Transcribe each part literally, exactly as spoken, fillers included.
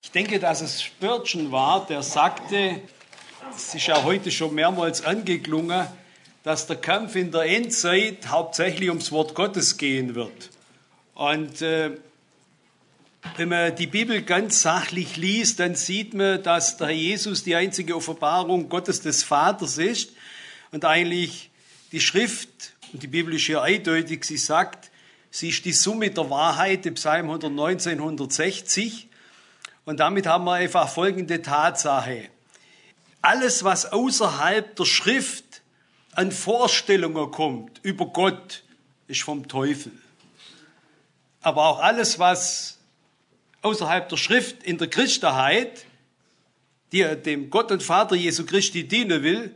Ich denke, dass es Spurgeon war, der sagte, es ist ja heute schon mehrmals angeklungen, dass der Kampf in der Endzeit hauptsächlich ums Wort Gottes gehen wird. Und äh, wenn man die Bibel ganz sachlich liest, dann sieht man, dass der Herr Jesus die einzige Offenbarung Gottes des Vaters ist und eigentlich die Schrift, und die Bibel ist hier eindeutig, sie sagt, sie ist die Summe der Wahrheit, im Psalm hundertneunzehn, hundertsechzig. Und damit haben wir einfach folgende Tatsache. Alles, was außerhalb der Schrift an Vorstellungen kommt über Gott, ist vom Teufel. Aber auch alles, was außerhalb der Schrift in der Christenheit, die dem Gott und Vater Jesu Christi dienen will,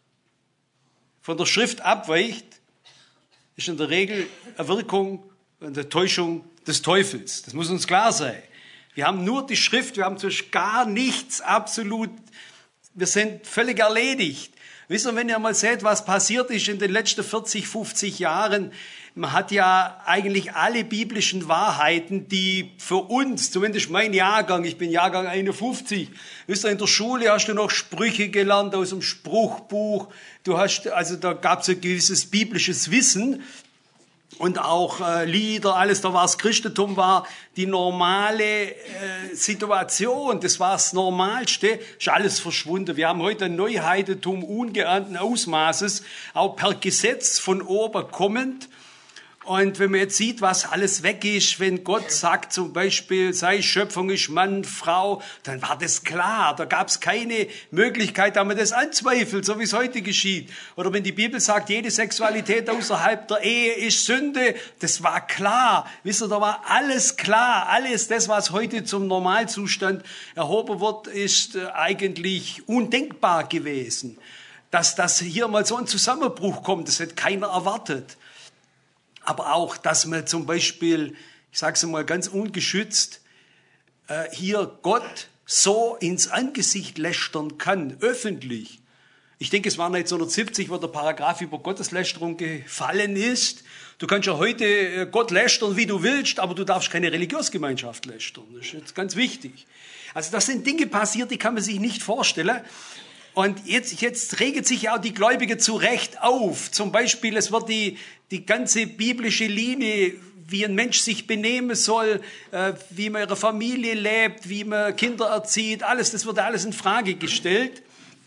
von der Schrift abweicht, ist in der Regel eine Wirkung und eine Täuschung des Teufels. Das muss uns klar sein. Wir haben nur die Schrift, wir haben sonst gar nichts absolut, wir sind völlig erledigt. Wisst ihr, wenn ihr mal seht, was passiert ist in den letzten vierzig, fünfzig Jahren, man hat ja eigentlich alle biblischen Wahrheiten, die für uns, zumindest mein Jahrgang, ich bin Jahrgang einundfünfzig, wisst ihr, in der Schule hast du noch Sprüche gelernt aus dem Spruchbuch, du hast, also da gab es ein gewisses biblisches Wissen und auch äh, Lieder, alles, da war das Christentum, war die normale äh, Situation, das war das Normalste, ist alles verschwunden. Wir haben heute ein Neuheidentum ungeahnten Ausmaßes, auch per Gesetz von oben kommend. Und wenn man jetzt sieht, was alles weg ist, wenn Gott sagt zum Beispiel, sei Schöpfung ist Mann, Frau, dann war das klar. Da gab es keine Möglichkeit, dass man das anzweifelt, so wie es heute geschieht. Oder wenn die Bibel sagt, jede Sexualität außerhalb der Ehe ist Sünde, das war klar. Wisst ihr, da war alles klar. Alles das, was heute zum Normalzustand erhoben wird, ist eigentlich undenkbar gewesen. Dass das hier mal so ein Zusammenbruch kommt, das hätte keiner erwartet. Aber auch, dass man zum Beispiel, ich sage es mal ganz ungeschützt, äh, hier Gott so ins Angesicht lästern kann, öffentlich. Ich denke, es war neunzehnhundertsiebzig, wo der Paragraph über Gotteslästerung gefallen ist. Du kannst ja heute Gott lästern, wie du willst, aber du darfst keine Religionsgemeinschaft lästern. Das ist jetzt ganz wichtig. Also das sind Dinge passiert, die kann man sich nicht vorstellen. Und jetzt, jetzt regt sich ja auch die Gläubige zu Recht auf. Zum Beispiel, es wird die, die ganze biblische Linie, wie ein Mensch sich benehmen soll, äh, wie man ihre Familie lebt, wie man Kinder erzieht, alles, das wird alles in Frage gestellt.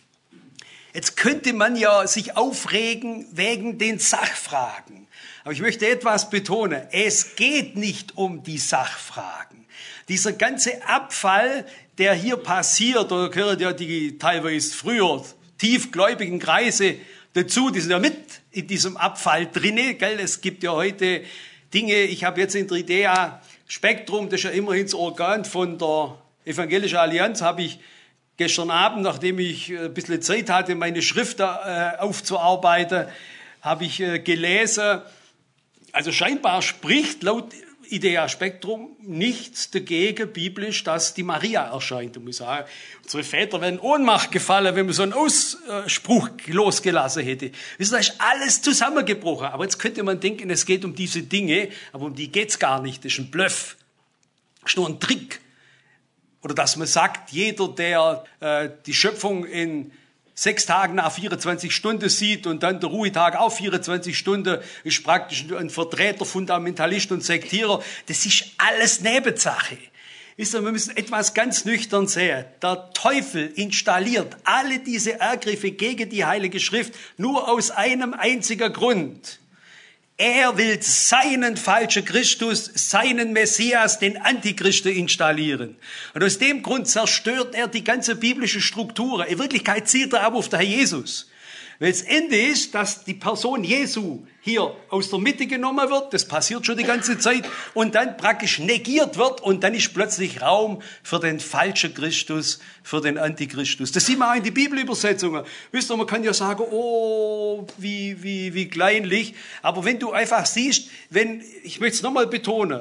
Jetzt könnte man ja sich aufregen wegen den Sachfragen. Aber ich möchte etwas betonen. Es geht nicht um die Sachfragen. Dieser ganze Abfall, der hier passiert, da gehören ja die teilweise früher tiefgläubigen Kreise dazu, die sind ja mit in diesem Abfall drinne, gell? Es gibt ja heute Dinge, ich habe jetzt in der Idea Spektrum, das ist ja immerhin das Organ von der Evangelischen Allianz, habe ich gestern Abend, nachdem ich ein bisschen Zeit hatte, meine Schrift äh, aufzuarbeiten, habe ich äh, gelesen, also scheinbar spricht laut Idea Spektrum nichts dagegen biblisch, dass die Maria erscheint. Und ich sage, unsere Väter wären in Ohnmacht gefallen, wenn man so einen Ausspruch losgelassen hätte. Wissen, da ist alles zusammengebrochen. Aber jetzt könnte man denken, es geht um diese Dinge, aber um die geht's gar nicht. Das ist ein Bluff. Das ist nur ein Trick. Oder dass man sagt, jeder, der äh, die Schöpfung in sechs Tagen nach vierundzwanzig Stunden sieht und dann der Ruhetag auch vierundzwanzig Stunden, ist praktisch ein Vertreter, Fundamentalist und Sektierer. Das ist alles Nebensache. Wisst ihr, wir müssen etwas ganz nüchtern sehen. Der Teufel installiert alle diese Angriffe gegen die Heilige Schrift nur aus einem einzigen Grund. Er will seinen falschen Christus, seinen Messias, den Antichristen installieren. Und aus dem Grund zerstört er die ganze biblische Struktur. In Wirklichkeit zielt er aber auf den Herr Jesus. Weil das Ende ist, dass die Person Jesu hier aus der Mitte genommen wird, das passiert schon die ganze Zeit, und dann praktisch negiert wird und dann ist plötzlich Raum für den falschen Christus, für den Antichristus. Das sieht man auch in die Bibelübersetzungen. Wisst ihr, man kann ja sagen, oh, wie, wie, wie kleinlich, aber wenn du einfach siehst, wenn, ich möchte es nochmal betonen,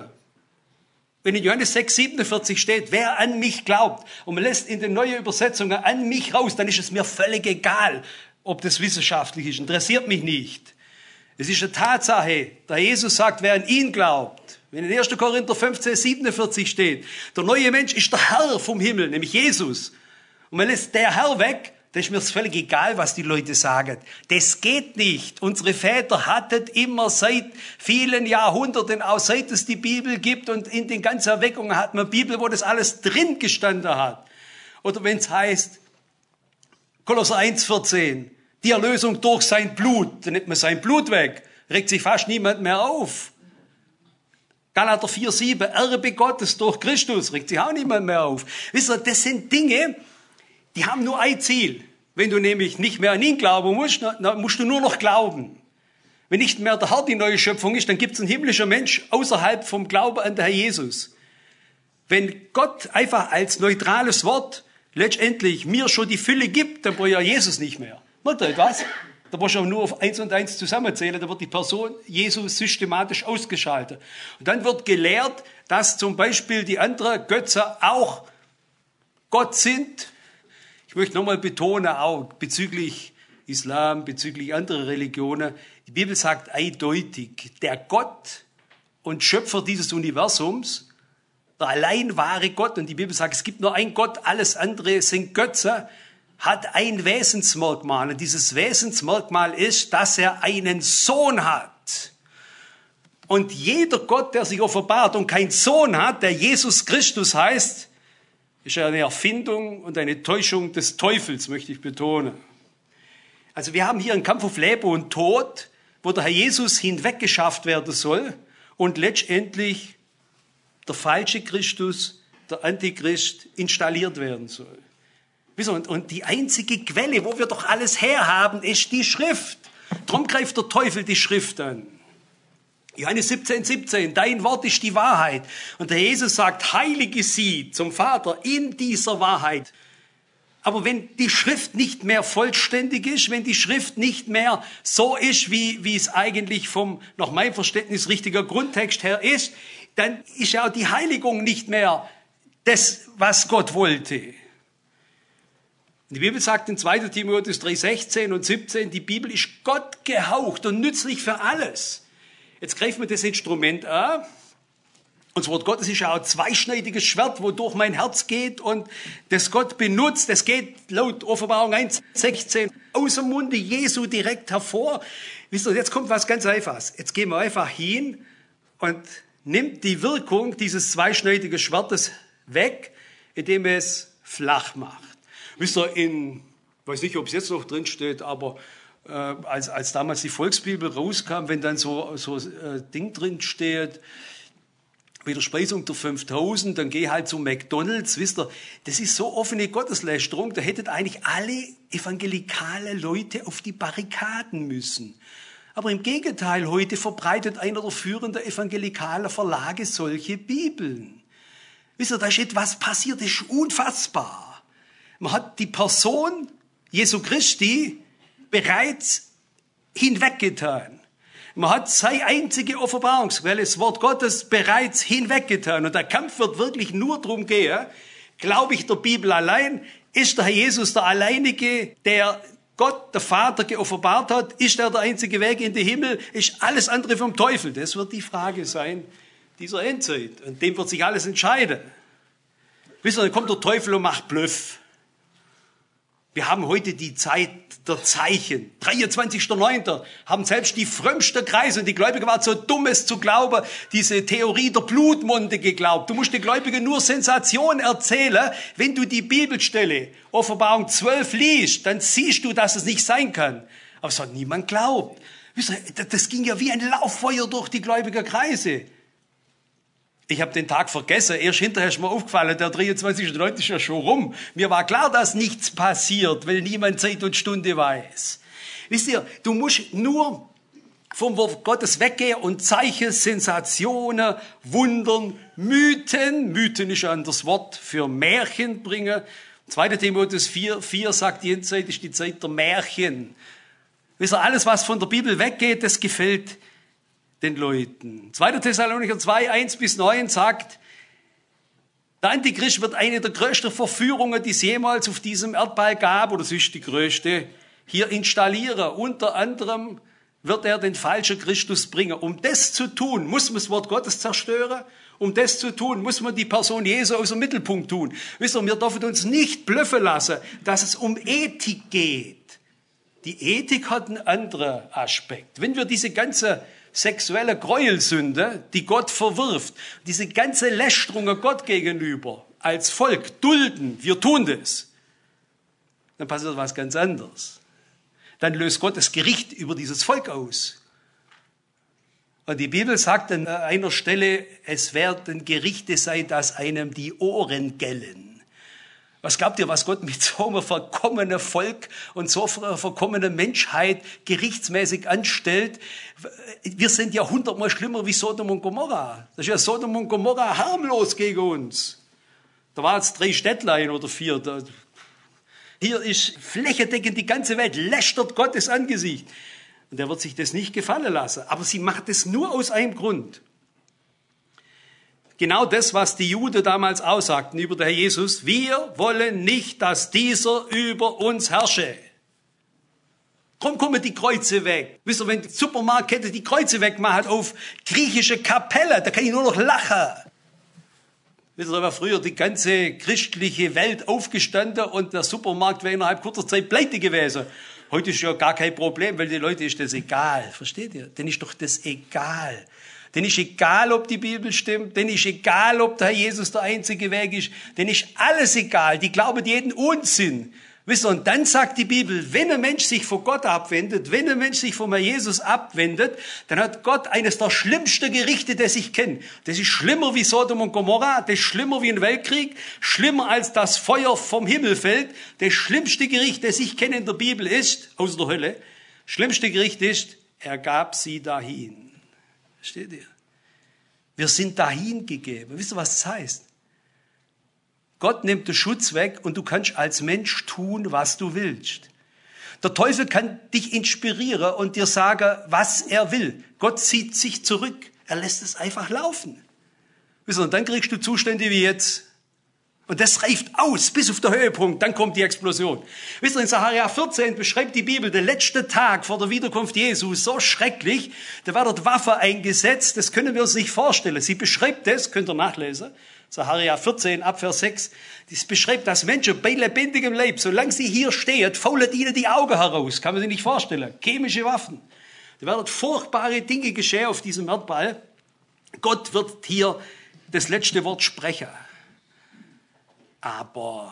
wenn in Johannes sechs, siebenundvierzig steht, wer an mich glaubt, und man lässt in den neuen Übersetzungen an mich raus, dann ist es mir völlig egal, ob das wissenschaftlich ist, interessiert mich nicht. Es ist eine Tatsache. Der Jesus sagt, wer an ihn glaubt, Wenn in erster Korinther fünfzehn, siebenundvierzig steht, der neue Mensch ist der Herr vom Himmel, nämlich Jesus. Und man lässt der Herr weg, dann ist mir völlig egal, was die Leute sagen. Das geht nicht. Unsere Väter hatten immer seit vielen Jahrhunderten, auch seit es die Bibel gibt und in den ganzen Erweckungen hat man Bibel, wo das alles drin gestanden hat. Oder wenn es heißt, Kolosser eins, vierzehn, die Erlösung durch sein Blut, dann nimmt man sein Blut weg, regt sich fast niemand mehr auf. Galater vier, sieben, Erbe Gottes durch Christus, regt sich auch niemand mehr auf. Wisst ihr, das sind Dinge, die haben nur ein Ziel. Wenn du nämlich nicht mehr an ihn glauben musst, dann musst du nur noch glauben. Wenn nicht mehr der Herr die neue Schöpfung ist, dann gibt es einen himmlischen Mensch außerhalb vom Glauben an den Herr Jesus. Wenn Gott einfach als neutrales Wort letztendlich mir schon die Fülle gibt, dann brauche ich ja Jesus nicht mehr. Macht ihr etwas? Da brauchst du auch nur auf eins und eins zusammenzählen, da wird die Person Jesus systematisch ausgeschaltet. Und dann wird gelehrt, dass zum Beispiel die anderen Götter auch Gott sind. Ich möchte nochmal betonen, auch bezüglich Islam, bezüglich anderer Religionen, die Bibel sagt eindeutig, der Gott und Schöpfer dieses Universums, der allein wahre Gott, und die Bibel sagt, es gibt nur einen Gott, alles andere sind Götter, hat ein Wesensmerkmal. Und dieses Wesensmerkmal ist, dass er einen Sohn hat. Und jeder Gott, der sich offenbart und keinen Sohn hat, der Jesus Christus heißt, ist eine Erfindung und eine Täuschung des Teufels, möchte ich betonen. Also wir haben hier einen Kampf auf Leben und Tod, wo der Herr Jesus hinweggeschafft werden soll und letztendlich der falsche Christus, der Antichrist, installiert werden soll. Und die einzige Quelle, wo wir doch alles herhaben, ist die Schrift. Darum greift der Teufel die Schrift an. Johannes siebzehn, siebzehn, dein Wort ist die Wahrheit. Und der Jesus sagt, heilige sie zum Vater in dieser Wahrheit. Aber wenn die Schrift nicht mehr vollständig ist, wenn die Schrift nicht mehr so ist, wie, wie es eigentlich vom, nach meinem Verständnis, richtiger Grundtext her ist, dann ist ja auch die Heiligung nicht mehr das, was Gott wollte. Die Bibel sagt in zweiter Timotheus drei, sechzehn und siebzehn, die Bibel ist Gott gehaucht und nützlich für alles. Jetzt greifen wir das Instrument an. Und das Wort Gottes ist ja auch ein zweischneidiges Schwert, wo durch mein Herz geht und das Gott benutzt. Das geht laut Offenbarung eins, sechzehn aus dem Munde Jesu direkt hervor. Wisst ihr, jetzt kommt was ganz Einfaches. Jetzt gehen wir einfach hin und nimmt die Wirkung dieses zweischneidigen Schwertes weg, indem es flach macht. Wisst ihr, in, ich weiß nicht, ob es jetzt noch drin steht, aber äh, als, als damals die Volksbibel rauskam, wenn dann so so äh, Ding drin steht, bei der Speisung der fünftausend, dann geh halt zu McDonald's, wisst ihr, das ist so offene Gotteslästerung, da hättet eigentlich alle evangelikale Leute auf die Barrikaden müssen. Aber im Gegenteil, heute verbreitet einer der führenden evangelikalen Verlage solche Bibeln. Wisst ihr, da ist etwas passiert, das ist unfassbar. Man hat die Person Jesu Christi bereits hinweggetan. Man hat seine einzige Offenbarungsquelle, das Wort Gottes, bereits hinweggetan. Und der Kampf wird wirklich nur darum gehen, glaube ich der Bibel allein, ist der Herr Jesus der Alleinige, der Gott, der Vater, geoffenbart hat? Ist er der einzige Weg in den Himmel? Ist alles andere vom Teufel? Das wird die Frage sein dieser Endzeit. Und dem wird sich alles entscheiden. Wisst ihr, dann kommt der Teufel und macht Bluff. Wir haben heute die Zeit der Zeichen. dreiundzwanzigster neunter haben selbst die frömmsten Kreise, und die Gläubigen waren so dumm, es zu glauben, diese Theorie der Blutmonde geglaubt. Du musst den Gläubigen nur Sensation erzählen. Wenn du die Bibelstelle, Offenbarung zwölf, liest, dann siehst du, dass es nicht sein kann. Aber es hat niemand glaubt. Das ging ja wie ein Lauffeuer durch die gläubigen Kreise. Ich habe den Tag vergessen, erst hinterher ist mir aufgefallen, der dreiundzwanzigster neunte ist ja schon rum. Mir war klar, dass nichts passiert, weil niemand Zeit und Stunde weiß. Wisst ihr, du musst nur vom Wort Gottes weggehen und Zeichen, Sensationen, Wundern, Mythen, Mythen ist ein anderes Wort für Märchen bringen. zweiter Timotheus vier, vier sagt, die Endzeit ist die Zeit der Märchen. Wisst ihr, alles, was von der Bibel weggeht, das gefällt den Leuten. zweiter Thessalonicher zwei, eins bis neun sagt, der Antichrist wird eine der größten Verführungen, die es jemals auf diesem Erdball gab, oder es ist die größte, hier installieren. Unter anderem wird er den falschen Christus bringen. Um das zu tun, muss man das Wort Gottes zerstören. Um das zu tun, muss man die Person Jesu aus dem Mittelpunkt tun. Wisst ihr, wir dürfen uns nicht blöffen lassen, dass es um Ethik geht. Die Ethik hat einen anderen Aspekt. Wenn wir diese ganze sexuelle Gräuelsünde, die Gott verwirft, diese ganze Lästerung Gott gegenüber als Volk dulden, wir tun das, dann passiert was ganz anderes. Dann löst Gott das Gericht über dieses Volk aus. Und die Bibel sagt an einer Stelle, es werden Gerichte sein, dass einem die Ohren gellen. Was glaubt ihr, was Gott mit so einem verkommenen Volk und so einer verkommenen Menschheit gerichtsmäßig anstellt? Wir sind ja hundertmal schlimmer wie Sodom und Gomorra. Das ist ja Sodom und Gomorra harmlos gegen uns. Da waren es drei Städtlein oder vier. Da Hier ist flächendeckend die ganze Welt, lästert Gottes Angesicht. Und er wird sich das nicht gefallen lassen. Aber sie macht es nur aus einem Grund. Genau das, was die Juden damals aussagten über den Herr Jesus. Wir wollen nicht, dass dieser über uns herrsche. Drum kommen die Kreuze weg. Wisst ihr, wenn die Supermarktkette die Kreuze wegmacht auf griechische Kapelle, da kann ich nur noch lachen. Wisst ihr, da war früher die ganze christliche Welt aufgestanden und der Supermarkt wäre innerhalb kurzer Zeit pleite gewesen. Heute ist ja gar kein Problem, weil den Leuten ist das egal. Versteht ihr? Denen ist doch das egal. Denen ist egal, ob die Bibel stimmt. Denen ist egal, ob der Herr Jesus der einzige Weg ist. Denen ist alles egal. Die glauben jeden Unsinn. Wisst ihr, und dann sagt die Bibel, wenn ein Mensch sich von Gott abwendet, wenn ein Mensch sich vom Herr Jesus abwendet, dann hat Gott eines der schlimmsten Gerichte, das ich kenne. Das ist schlimmer wie Sodom und Gomorra, das ist schlimmer wie ein Weltkrieg, schlimmer als das Feuer vom Himmel fällt. Das schlimmste Gericht, das ich kenne in der Bibel ist, aus der Hölle, das schlimmste Gericht ist, er gab sie dahin. Versteht ihr? Wir sind dahin gegeben. Wisst ihr, was das heißt? Gott nimmt den Schutz weg und du kannst als Mensch tun, was du willst. Der Teufel kann dich inspirieren und dir sagen, was er will. Gott zieht sich zurück. Er lässt es einfach laufen. Wisst ihr, und dann kriegst du Zustände wie jetzt. Und das reift aus bis auf den Höhepunkt. Dann kommt die Explosion. Wisst ihr, in Sacharja vierzehn beschreibt die Bibel den letzten Tag vor der Wiederkunft Jesu so schrecklich. Da war dort Waffe eingesetzt. Das können wir uns nicht vorstellen. Sie beschreibt das, könnt ihr nachlesen. Sacharja vierzehn, ab Vers sechs, das beschreibt, dass Menschen bei lebendigem Leib, solange sie hier stehen, faulen ihnen die Augen heraus. Kann man sich nicht vorstellen. Chemische Waffen. Da werden furchtbare Dinge geschehen auf diesem Erdball. Gott wird hier das letzte Wort sprechen. Aber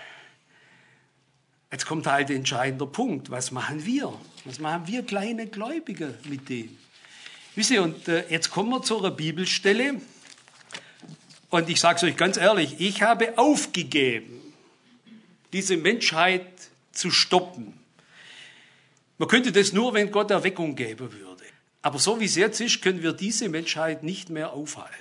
jetzt kommt halt ein entscheidender Punkt. Was machen wir? Was machen wir kleine Gläubige mit dem? Wisst ihr, und äh, jetzt kommen wir zu einer Bibelstelle. Und ich sage es euch ganz ehrlich, ich habe aufgegeben, diese Menschheit zu stoppen. Man könnte das nur, wenn Gott Erweckung geben würde. Aber so wie es jetzt ist, können wir diese Menschheit nicht mehr aufhalten.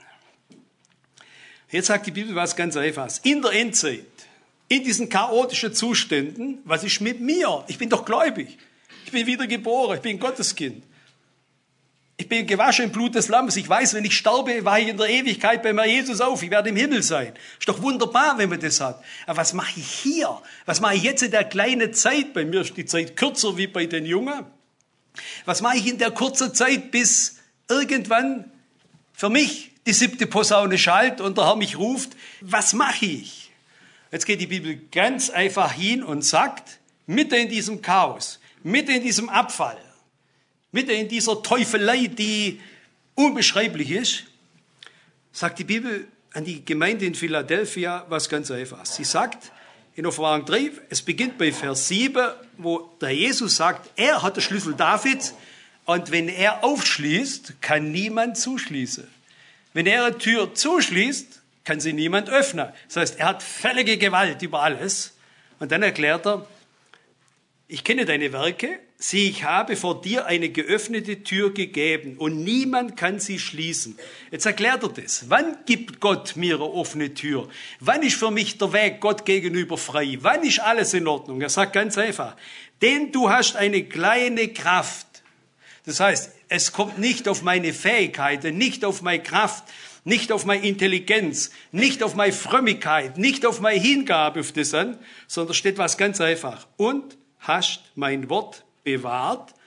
Jetzt sagt die Bibel was ganz Einfaches. In der Endzeit, in diesen chaotischen Zuständen, was ist mit mir? Ich bin doch gläubig. Ich bin wiedergeboren, ich bin Gotteskind. Ich bin gewaschen im Blut des Lammes. Ich weiß, wenn ich sterbe, war ich in der Ewigkeit bei mir Jesus auf. Ich werde im Himmel sein. Ist doch wunderbar, wenn man das hat. Aber was mache ich hier? Was mache ich jetzt in der kleinen Zeit? Bei mir ist die Zeit kürzer wie bei den Jungen. Was mache ich in der kurzen Zeit, bis irgendwann für mich die siebte Posaune schallt und der Herr mich ruft? Was mache ich? Jetzt geht die Bibel ganz einfach hin und sagt, mitten in diesem Chaos, mitten in diesem Abfall, mitten in dieser Teufelei, die unbeschreiblich ist, sagt die Bibel an die Gemeinde in Philadelphia was ganz Einfaches. Sie sagt in Offenbarung drei, es beginnt bei Vers sieben, wo der Jesus sagt, er hat den Schlüssel Davids und wenn er aufschließt, kann niemand zuschließen. Wenn er eine Tür zuschließt, kann sie niemand öffnen. Das heißt, er hat völlige Gewalt über alles. Und dann erklärt er, ich kenne deine Werke, sieh, ich habe vor dir eine geöffnete Tür gegeben und niemand kann sie schließen. Jetzt erklärt er das. Wann gibt Gott mir eine offene Tür? Wann ist für mich der Weg Gott gegenüber frei? Wann ist alles in Ordnung? Er sagt ganz einfach, denn du hast eine kleine Kraft. Das heißt, es kommt nicht auf meine Fähigkeiten, nicht auf meine Kraft, nicht auf meine Intelligenz, nicht auf meine Frömmigkeit, nicht auf meine Hingabe auf das an, sondern steht was ganz einfach. Und hast mein Wort bewahrt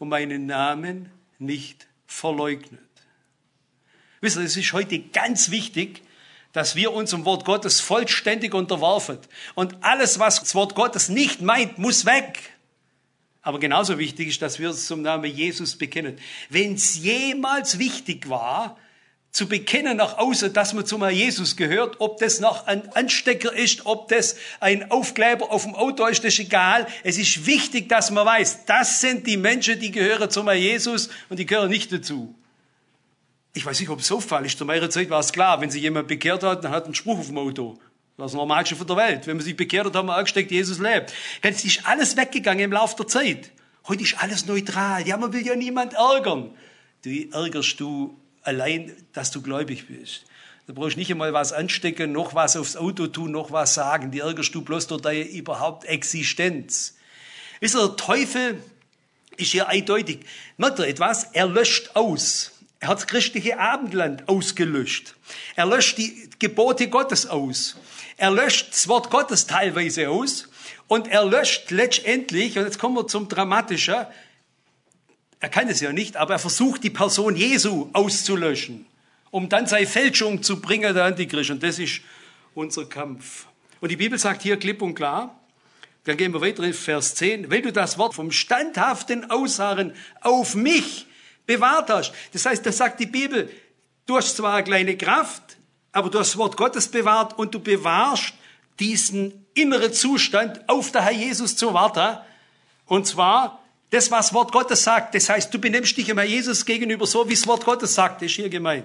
und meinen Namen nicht verleugnet. Wisst ihr, es ist heute ganz wichtig, dass wir uns dem Wort Gottes vollständig unterwerfen. Und alles, was das Wort Gottes nicht meint, muss weg. Aber genauso wichtig ist, dass wir es zum Namen Jesus bekennen. Wenn es jemals wichtig war, zu bekennen nach außen, dass man zum Herrn Jesus gehört, ob das noch ein Anstecker ist, ob das ein Aufkleber auf dem Auto ist, das ist egal. Es ist wichtig, dass man weiß, das sind die Menschen, die gehören zum Herrn Jesus und die gehören nicht dazu. Ich weiß nicht, ob es so fall ist. Zu meiner Zeit war es klar, wenn sich jemand bekehrt hat, dann hat er einen Spruch auf dem Auto. Das ist das Normalste von der Welt. Wenn man sich bekehrt hat, haben wir angesteckt, Jesus lebt. Es ist alles weggegangen im Laufe der Zeit. Heute ist alles neutral. Ja, man will ja niemand ärgern. Du ärgerst du allein, dass du gläubig bist. Da brauchst du nicht einmal was anstecken, noch was aufs Auto tun, noch was sagen. Die ärgerst du bloß durch deine überhaupt Existenz. Wisst ihr, der Teufel ist hier eindeutig. Merkt ihr etwas? Er löscht aus. Er hat das christliche Abendland ausgelöscht. Er löscht die Gebote Gottes aus. Er löscht das Wort Gottes teilweise aus. Und er löscht letztendlich, und jetzt kommen wir zum Dramatischen, er kann es ja nicht, aber er versucht, die Person Jesu auszulöschen, um dann seine Fälschung zu bringen, der Antichrist. Und das ist unser Kampf. Und die Bibel sagt hier klipp und klar, dann gehen wir weiter in Vers zehn, wenn du das Wort vom standhaften Ausharren auf mich bewahrt hast. Das heißt, da sagt die Bibel, du hast zwar eine kleine Kraft, aber du hast das Wort Gottes bewahrt und du bewahrst diesen inneren Zustand, auf den Herr Jesus zu warten. Und zwar das, was das Wort Gottes sagt. Das heißt, du benimmst dich dem Herr Jesus gegenüber so, wie das Wort Gottes sagt. Das ist hier gemeint.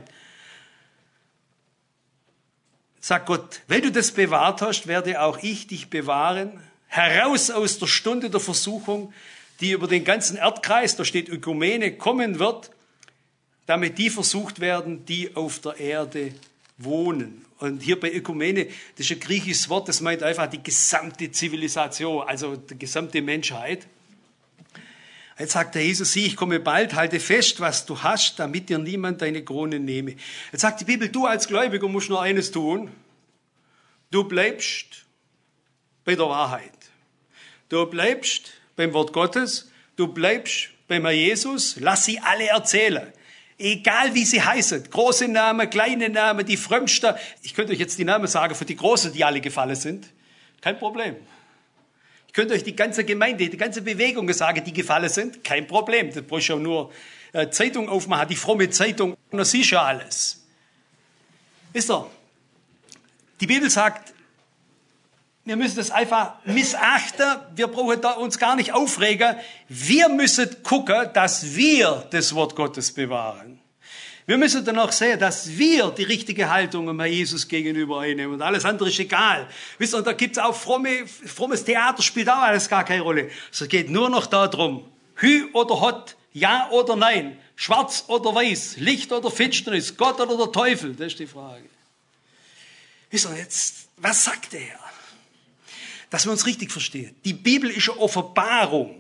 Sagt Gott, wenn du das bewahrt hast, werde auch ich dich bewahren, heraus aus der Stunde der Versuchung, die über den ganzen Erdkreis, da steht Ökumene, kommen wird, damit die versucht werden, die auf der Erde wohnen. Und hier bei Ökumene, das ist ein griechisches Wort, das meint einfach die gesamte Zivilisation, also die gesamte Menschheit. Jetzt sagt der Jesus, sieh, ich komme bald, halte fest, was du hast, damit dir niemand deine Krone nehme. Jetzt sagt die Bibel, du als Gläubiger musst nur eines tun. Du bleibst bei der Wahrheit. Du bleibst beim Wort Gottes. Du bleibst beim Herrn Jesus. Lass sie alle erzählen. Egal wie sie heißen. Große Namen, kleine Namen, die frömmsten. Ich könnte euch jetzt die Namen sagen für die Großen, die alle gefallen sind. Kein Problem. Ich könnte euch die ganze Gemeinde, die ganze Bewegung sagen, die gefallen sind. Kein Problem. Da brauchst du ja nur äh, Zeitung aufmachen, die fromme Zeitung. Und da siehst du ja alles. Wisst ihr, die Bibel sagt, wir müssen das einfach missachten. Wir brauchen da uns gar nicht aufregen. Wir müssen gucken, dass wir das Wort Gottes bewahren. Wir müssen dann auch sehen, dass wir die richtige Haltung dem Herrn Jesus gegenüber einnehmen. Und alles andere ist egal. Wisst ihr, und da gibt's auch fromme, frommes Theater, spielt auch alles gar keine Rolle. Es geht nur noch darum, Hü oder Hot, Ja oder Nein, schwarz oder weiß, Licht oder Finsternis, Gott oder der Teufel. Das ist die Frage. Wisst ihr, jetzt, was sagt er? Dass wir uns richtig verstehen. Die Bibel ist eine Offenbarung.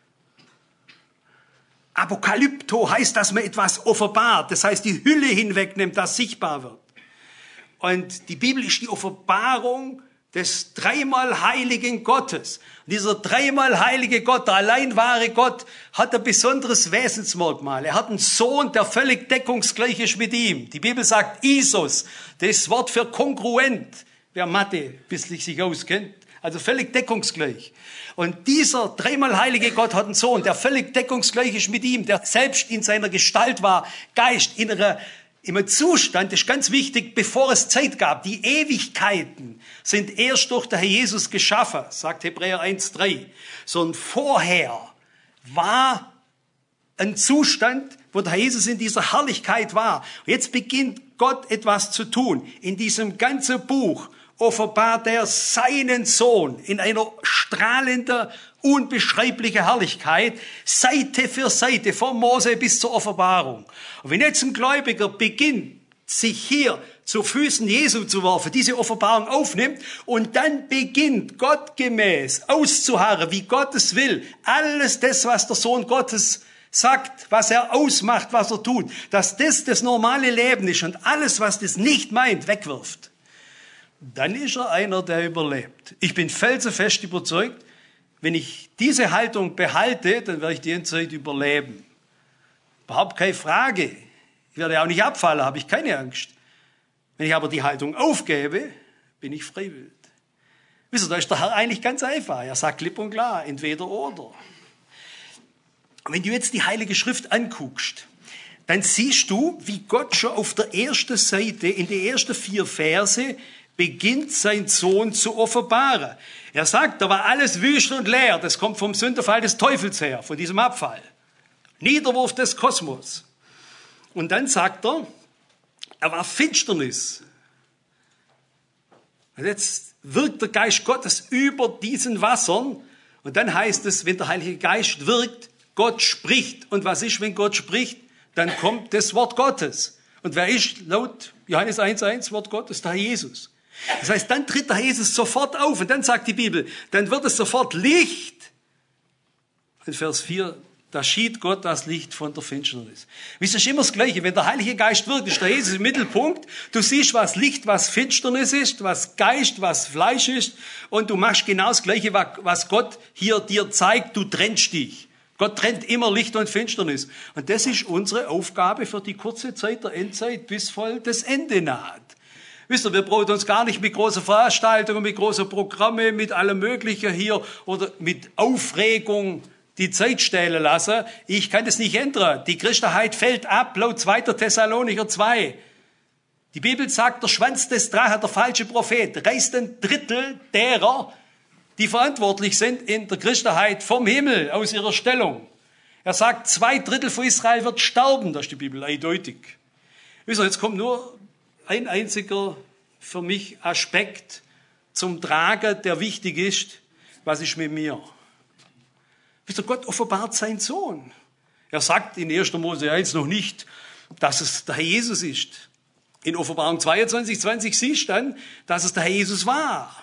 Apokalypto heißt, dass man etwas offenbart. Das heißt, die Hülle hinwegnimmt, das sichtbar wird. Und die Bibel ist die Offenbarung des dreimal heiligen Gottes. Und dieser dreimal heilige Gott, der allein wahre Gott, hat ein besonderes Wesensmerkmal. Er hat einen Sohn, der völlig deckungsgleich ist mit ihm. Die Bibel sagt Isos, das Wort für kongruent. Wer Mathe bisschen sich auskennt. Also völlig deckungsgleich. Und dieser dreimal heilige Gott hat einen Sohn, der völlig deckungsgleich ist mit ihm, der selbst in seiner Gestalt war, Geist, in einer, in einem Zustand, das ist ganz wichtig, bevor es Zeit gab. Die Ewigkeiten sind erst durch den Herr Jesus geschaffen, sagt Hebräer eins drei. Sondern vorher war ein Zustand, wo der Herr Jesus in dieser Herrlichkeit war. Und jetzt beginnt Gott etwas zu tun. In diesem ganzen Buch offenbart er seinen Sohn in einer strahlenden, unbeschreiblichen Herrlichkeit, Seite für Seite, von Mose bis zur Offenbarung. Und wenn jetzt ein Gläubiger beginnt, sich hier zu Füßen Jesu zu werfen, diese Offenbarung aufnimmt und dann beginnt gottgemäß auszuharren, wie Gott es will, alles das, was der Sohn Gottes sagt, was er ausmacht, was er tut, dass das das normale Leben ist und alles, was das nicht meint, wegwirft. Dann ist er einer, der überlebt. Ich bin felsenfest überzeugt, Wenn ich diese Haltung behalte, dann werde ich die Endzeit überleben. Überhaupt keine Frage. Ich werde auch nicht abfallen, habe ich keine Angst. Wenn ich aber die Haltung aufgebe, bin ich freiwillig. Wisst ihr, da ist der Herr eigentlich ganz einfach. Er sagt klipp und klar, entweder oder. Und wenn du jetzt die Heilige Schrift anguckst, dann siehst du, wie Gott schon auf der ersten Seite, in den ersten vier Verse, beginnt sein Sohn zu offenbaren. Er sagt, da war alles wüst und leer. Das kommt vom Sündenfall des Teufels her, von diesem Abfall. Niederwurf des Kosmos. Und dann sagt er, er war Finsternis. Und jetzt wirkt der Geist Gottes über diesen Wassern. Und dann heißt es, wenn der Heilige Geist wirkt, Gott spricht. Und was ist, wenn Gott spricht? Dann kommt das Wort Gottes. Und wer ist laut Johannes eins eins Wort Gottes? Der Herr Jesus. Das heißt, dann tritt der Herr Jesus sofort auf. Und dann sagt die Bibel, dann wird es sofort Licht. In Vers vier, da schied Gott das Licht von der Finsternis. Wisst ihr, es ist immer das Gleiche. Wenn der Heilige Geist wirkt, ist der Jesus im Mittelpunkt. Du siehst, was Licht, was Finsternis ist, was Geist, was Fleisch ist. Und du machst genau das Gleiche, was Gott hier dir zeigt. Du trennst dich. Gott trennt immer Licht und Finsternis. Und das ist unsere Aufgabe für die kurze Zeit der Endzeit, bis voll das Ende naht. Wisst ihr, wir brauchen uns gar nicht mit großen Veranstaltungen, mit großen Programmen, mit allem Möglichen hier oder mit Aufregung die Zeit stehlen lassen. Ich kann das nicht ändern. Die Christenheit fällt ab, laut zweiter Thessalonicher zwei. Die Bibel sagt, der Schwanz des Drachen, der falsche Prophet, reißt ein Drittel derer, die verantwortlich sind in der Christenheit vom Himmel aus ihrer Stellung. Er sagt, zwei Drittel von Israel wird sterben. Das ist die Bibel eindeutig. Wisst ihr, jetzt kommt nur ein einziger für mich Aspekt zum Tragen, der wichtig ist. Was ist mit mir? Wisst ihr, Gott offenbart seinen Sohn. Er sagt in erster Mose eins noch nicht, dass es der Herr Jesus ist. In Offenbarung zweiundzwanzig, zwanzig siehst du dann, dass es der Herr Jesus war.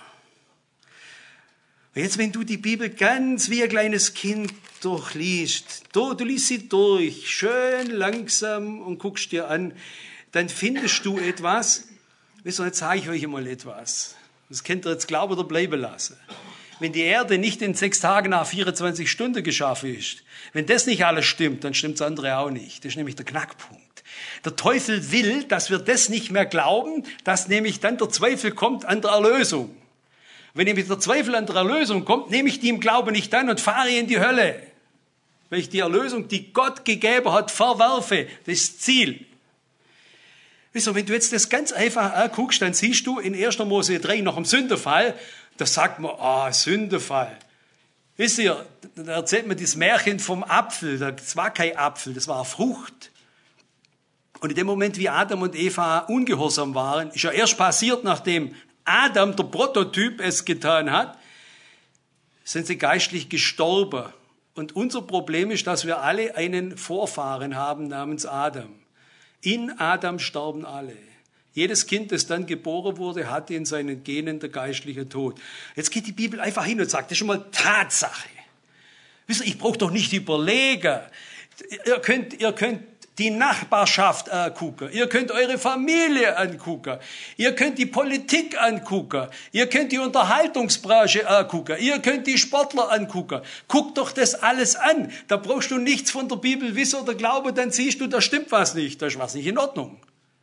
Und jetzt, wenn du die Bibel ganz wie ein kleines Kind durchliest, du, du liest sie durch, schön langsam und guckst dir an, dann findest du etwas. Wisst ihr, jetzt sage ich euch einmal etwas. Das könnt ihr jetzt glauben oder bleiben lassen. Wenn die Erde nicht in sechs Tagen nach vierundzwanzig Stunden geschaffen ist, wenn das nicht alles stimmt, dann stimmt das andere auch nicht. Das ist nämlich der Knackpunkt. Der Teufel will, dass wir das nicht mehr glauben, dass nämlich dann der Zweifel kommt an der Erlösung. Wenn nämlich der Zweifel an der Erlösung kommt, nehme ich die im Glauben nicht an und fahre in die Hölle. Weil ich die Erlösung, die Gott gegeben hat, verwerfe. Das ist das Ziel. Wisst ihr, wenn du jetzt das ganz einfach anguckst, dann siehst du in erster Mose drei nach dem Sündenfall, da sagt man, ah, Sündenfall. Wisst ihr, da erzählt man das Märchen vom Apfel. Das war kein Apfel, das war eine Frucht. Und in dem Moment, wie Adam und Eva ungehorsam waren, ist ja erst passiert, nachdem Adam, der Prototyp, es getan hat, sind sie geistlich gestorben. Und unser Problem ist, dass wir alle einen Vorfahren haben namens Adam. In Adam starben alle. Jedes Kind, das dann geboren wurde, hatte in seinen Genen der geistliche Tod. Jetzt geht die Bibel einfach hin und sagt, das ist schon mal Tatsache. Wisst ihr, ich brauche doch nicht überlegen. Ihr könnt, ihr könnt die Nachbarschaft angucken. Ihr könnt eure Familie angucken. Ihr könnt die Politik angucken. Ihr könnt die Unterhaltungsbranche angucken. Ihr könnt die Sportler angucken. Guckt doch das alles an. Da brauchst du nichts von der Bibel wissen oder glauben, dann siehst du, da stimmt was nicht. Da ist was nicht in Ordnung.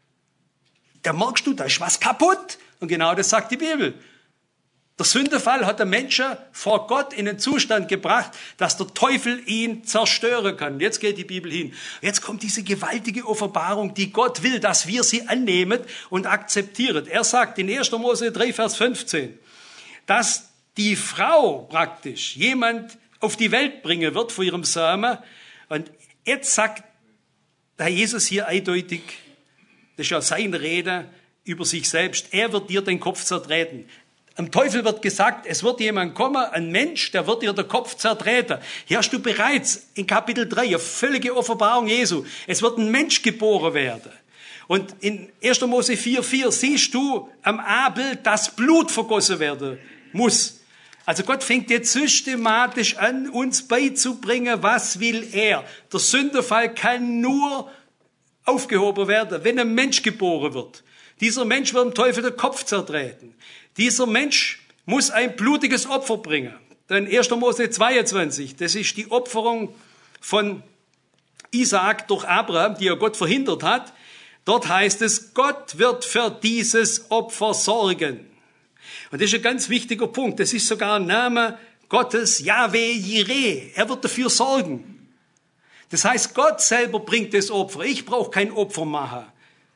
Da merkst du, da ist was kaputt. Und genau das sagt die Bibel. Der Sündenfall hat den Menschen vor Gott in den Zustand gebracht, dass der Teufel ihn zerstören kann. Jetzt geht die Bibel hin. Jetzt kommt diese gewaltige Offenbarung, die Gott will, dass wir sie annehmen und akzeptieren. Er sagt in erster Mose drei, Vers fünfzehn, dass die Frau praktisch jemand auf die Welt bringen wird vor ihrem Samen. Und jetzt sagt der Jesus hier eindeutig, das ist ja seine Rede über sich selbst, er wird dir den Kopf zertreten. Am Teufel wird gesagt, es wird jemand kommen, ein Mensch, der wird dir den Kopf zertreten. Hier hast du bereits in Kapitel drei eine völlige Offenbarung Jesu. Es wird ein Mensch geboren werden. Und in erster Mose vier, vier siehst du am Abel, dass Blut vergossen werden muss. Also Gott fängt jetzt systematisch an, uns beizubringen, was will er. Der Sündenfall kann nur aufgehoben werden, wenn ein Mensch geboren wird. Dieser Mensch wird dem Teufel den Kopf zertreten. Dieser Mensch muss ein blutiges Opfer bringen. Dann erster Mose zweiundzwanzig, das ist die Opferung von Isaak durch Abraham, die ja Gott verhindert hat. Dort heißt es, Gott wird für dieses Opfer sorgen. Und das ist ein ganz wichtiger Punkt. Das ist sogar ein Name Gottes, Yahweh Jireh. Er wird dafür sorgen. Das heißt, Gott selber bringt das Opfer. Ich brauche kein Opfer machen.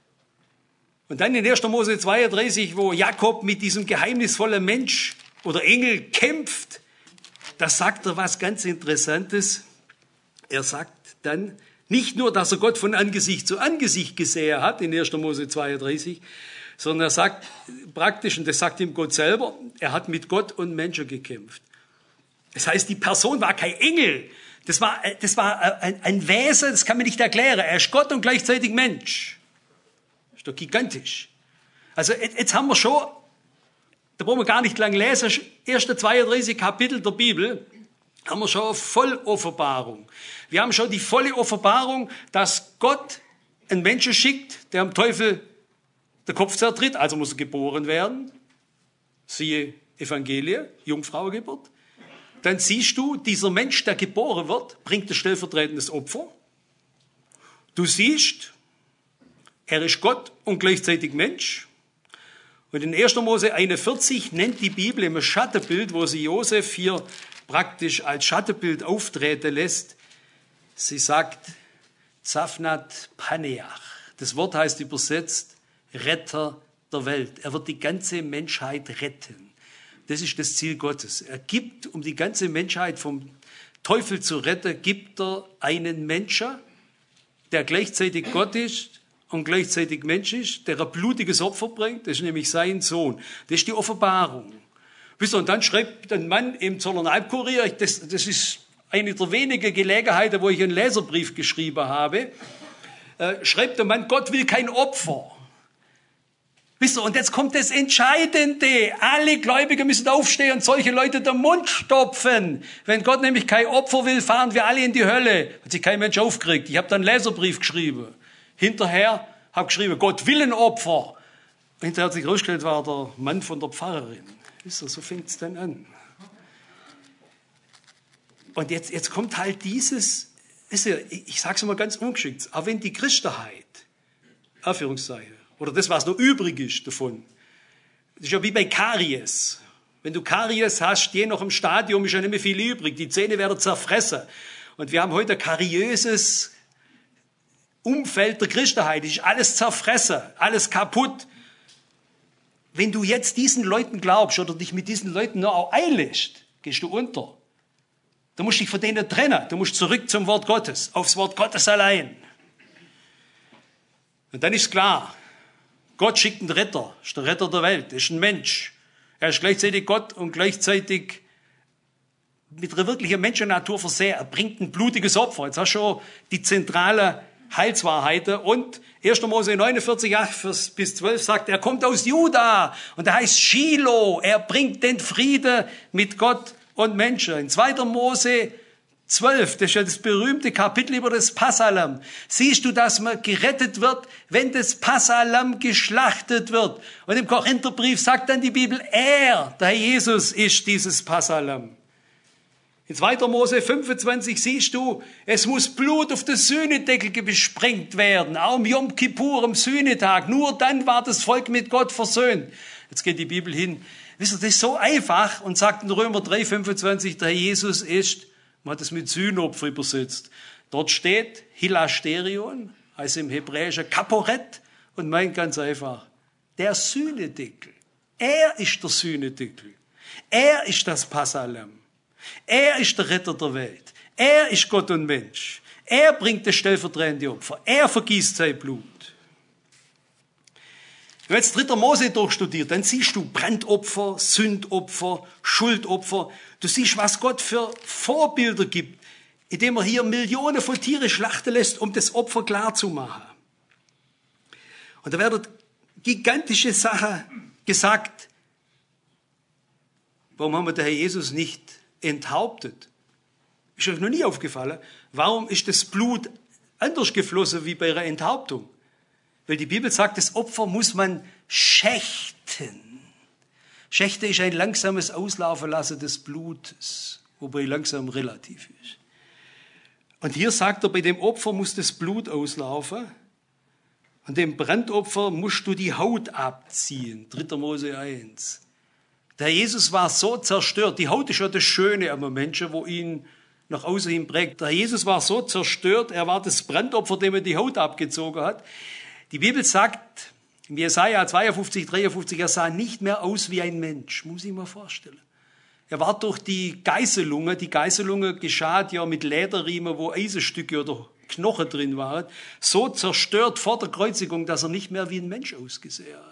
Und dann in erster Mose zweiunddreißig, wo Jakob mit diesem geheimnisvollen Mensch oder Engel kämpft, da sagt er was ganz Interessantes. Er sagt dann nicht nur, dass er Gott von Angesicht zu Angesicht gesehen hat, in erster Mose zweiunddreißig, sondern er sagt praktisch, und das sagt ihm Gott selber, er hat mit Gott und Menschen gekämpft. Das heißt, die Person war kein Engel, das war, das war ein, ein Wesen, das kann man nicht erklären. Er ist Gott und gleichzeitig Mensch. Das ist doch gigantisch. Also jetzt haben wir schon, da brauchen wir gar nicht lang lesen, erste zweiunddreißig Kapitel der Bibel, haben wir schon eine Volloffenbarung. Wir haben schon die volle Offenbarung, dass Gott einen Menschen schickt, der am Teufel der Kopf zertritt, also muss er geboren werden. Siehe Evangelie, Jungfrauengeburt. Dann siehst du, dieser Mensch, der geboren wird, bringt ein stellvertretendes Opfer. Du siehst, er ist Gott und gleichzeitig Mensch. Und in erster Mose einundvierzig nennt die Bibel im Schattenbild, wo sie Josef hier praktisch als Schattenbild auftreten lässt, sie sagt Zaphnat Paneach. Das Wort heißt übersetzt Retter der Welt. Er wird die ganze Menschheit retten. Das ist das Ziel Gottes. Er gibt, um die ganze Menschheit vom Teufel zu retten, gibt er einen Menschen, der gleichzeitig Gott ist und gleichzeitig Mensch ist, der ein blutiges Opfer bringt. Das ist nämlich sein Sohn. Das ist die Offenbarung. Und dann schreibt ein Mann im Zollernalbkurier, das, das ist eine der wenigen Gelegenheiten, wo ich einen Leserbrief geschrieben habe, äh, schreibt der Mann, Gott will kein Opfer. Wisst ihr, und jetzt kommt das Entscheidende. Alle Gläubigen müssen aufstehen und solche Leute den Mund stopfen. Wenn Gott nämlich kein Opfer will, fahren wir alle in die Hölle. Hat sich kein Mensch aufgeregt. Ich habe dann einen Leserbrief geschrieben. Hinterher habe ich geschrieben, Gott will ein Opfer. Hinterher hat sich herausgestellt, war der Mann von der Pfarrerin. Wisst ihr, so fängt es dann an. Und jetzt, jetzt kommt halt dieses, wisst ihr, ich, ich sage es mal ganz ungeschickt, auch wenn die Christenheit, Anführungszeichen, oder das, was noch übrig ist davon, das ist ja wie bei Karies. Wenn du Karies hast, je nach im Stadium ist ja nicht mehr viel übrig, die Zähne werden zerfressen. Und wir haben heute ein kariöses Umfeld der Christenheit, es ist alles zerfressen, alles kaputt. Wenn du jetzt diesen Leuten glaubst oder dich mit diesen Leuten nur auch einlässt, gehst du unter. Du musst dich von denen trennen. Du musst zurück zum Wort Gottes, aufs Wort Gottes allein. Und dann ist klar, Gott schickt einen Retter, ist der Retter der Welt, ist ein Mensch. Er ist gleichzeitig Gott und gleichzeitig mit einer wirklichen Menschennatur versehen. Er bringt ein blutiges Opfer. Jetzt hast du schon die zentrale Heilswahrheiten. Und erster Mose neunundvierzig, acht bis zwölf sagt, er kommt aus Juda und er heißt Shiloh. Er bringt den Frieden mit Gott und Menschen. In zweiter Mose zwölf, das ist ja das berühmte Kapitel über das Passalam. Siehst du, dass man gerettet wird, wenn das Passalam geschlachtet wird. Und im Korintherbrief sagt dann die Bibel, er, der Herr Jesus, ist dieses Passalam. In zweiter Mose fünfundzwanzig siehst du, es muss Blut auf den Sühnedeckel besprengt werden, auch am Yom Kippur, am Sühnetag. Nur dann war das Volk mit Gott versöhnt. Jetzt geht die Bibel hin. Wisst ihr, das ist so einfach und sagt in Römer drei fünfundzwanzig, der Herr Jesus ist, man hat es mit Sühnopfer übersetzt. Dort steht Hilasterion, also im Hebräischen Kaporet, und meint ganz einfach, der Sühnedeckel. Er ist der Sühnedeckel. Er ist das Passalam. Er ist der Retter der Welt. Er ist Gott und Mensch. Er bringt das stellvertretende Opfer. Er vergießt sein Blut. Wenn du jetzt dritter Mose durchstudiert, dann siehst du Brandopfer, Sündopfer, Schuldopfer. Du siehst, was Gott für Vorbilder gibt, indem er hier Millionen von Tieren schlachten lässt, um das Opfer klar zu machen. Und da werden gigantische Sachen gesagt. Warum haben wir den Herr Jesus nicht enthauptet? Ist euch noch nie aufgefallen? Warum ist das Blut anders geflossen wie bei einer Enthauptung? Weil die Bibel sagt, das Opfer muss man schächten. Schächte ist ein langsames Auslaufen lassen des Blutes, wobei langsam relativ ist. Und hier sagt er, bei dem Opfer muss das Blut auslaufen. An dem Brandopfer musst du die Haut abziehen. dritter Mose eins. Der Jesus war so zerstört. Die Haut ist ja das Schöne am Menschen, wo ihn nach außen hin prägt. Der Jesus war so zerstört, er war das Brandopfer, dem er die Haut abgezogen hat. Die Bibel sagt, in Jesaja zweiundfünfzig, dreiundfünfzig, er sah nicht mehr aus wie ein Mensch. Muss ich mir vorstellen. Er war durch die Geißelung, die Geißelung geschah ja mit Lederriemen, wo Eisenstücke oder Knochen drin waren, so zerstört vor der Kreuzigung, dass er nicht mehr wie ein Mensch ausgesehen hat.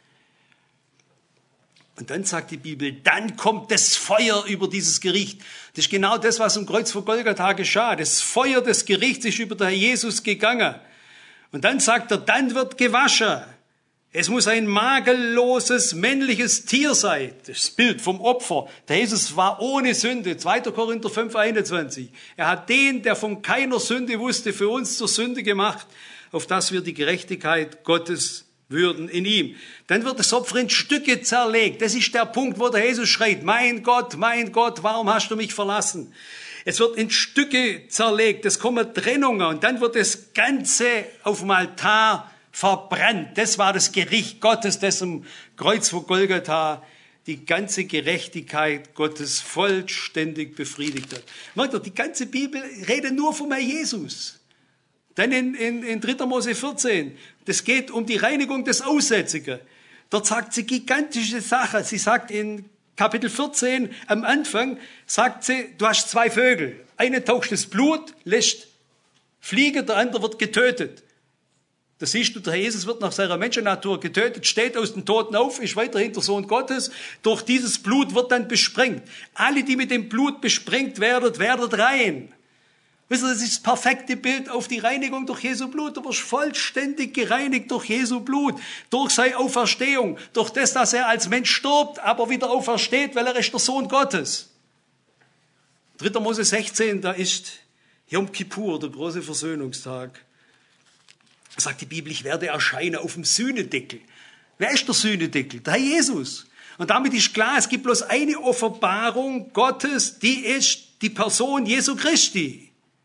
Und dann sagt die Bibel, dann kommt das Feuer über dieses Gericht. Das ist genau das, was am Kreuz vor Golgatha geschah. Das Feuer des Gerichts ist über den Jesus gegangen. Und dann sagt er, dann wird gewaschen. Es muss ein makelloses, männliches Tier sein. Das Bild vom Opfer. Der Jesus war ohne Sünde. zweiter Korinther fünf, einundzwanzig. Er hat den, der von keiner Sünde wusste, für uns zur Sünde gemacht, auf dass wir die Gerechtigkeit Gottes würden in ihm. Dann wird das Opfer in Stücke zerlegt. Das ist der Punkt, wo der Jesus schreit, mein Gott, mein Gott, warum hast du mich verlassen? Es wird in Stücke zerlegt, es kommen Trennungen und dann wird das Ganze auf dem Altar verbrannt. Das war das Gericht Gottes, das am Kreuz vor Golgatha die ganze Gerechtigkeit Gottes vollständig befriedigt hat. Merkt ihr, die ganze Bibel redet nur vom Herrn Jesus. Dann in, in, in dritter Mose vierzehn, das geht um die Reinigung des Aussätzigen. Dort sagt sie gigantische Sachen. Sie sagt in Kapitel vierzehn, am Anfang, sagt sie, du hast zwei Vögel. Eine taucht das Blut, lässt fliegen, der andere wird getötet. Da siehst du, der Jesus wird nach seiner Menschennatur getötet, steht aus den Toten auf, ist weiterhin der Sohn Gottes. Durch dieses Blut wird dann besprengt. Alle, die mit dem Blut besprengt werden, werden rein. Wisst ihr, das ist das perfekte Bild auf die Reinigung durch Jesu Blut. Du wirst vollständig gereinigt durch Jesu Blut, durch seine Auferstehung, durch das, dass er als Mensch stirbt, aber wieder aufersteht, weil er ist der Sohn Gottes. dritter Mose sechzehn, da ist Jom Kippur, der große Versöhnungstag. Da sagt die Bibel, ich werde erscheinen auf dem Sühnedeckel. Wer ist der Sühnedeckel? Der Herr Jesus. Und damit ist klar, es gibt bloß eine Offenbarung Gottes, die ist die Person Jesu Christi.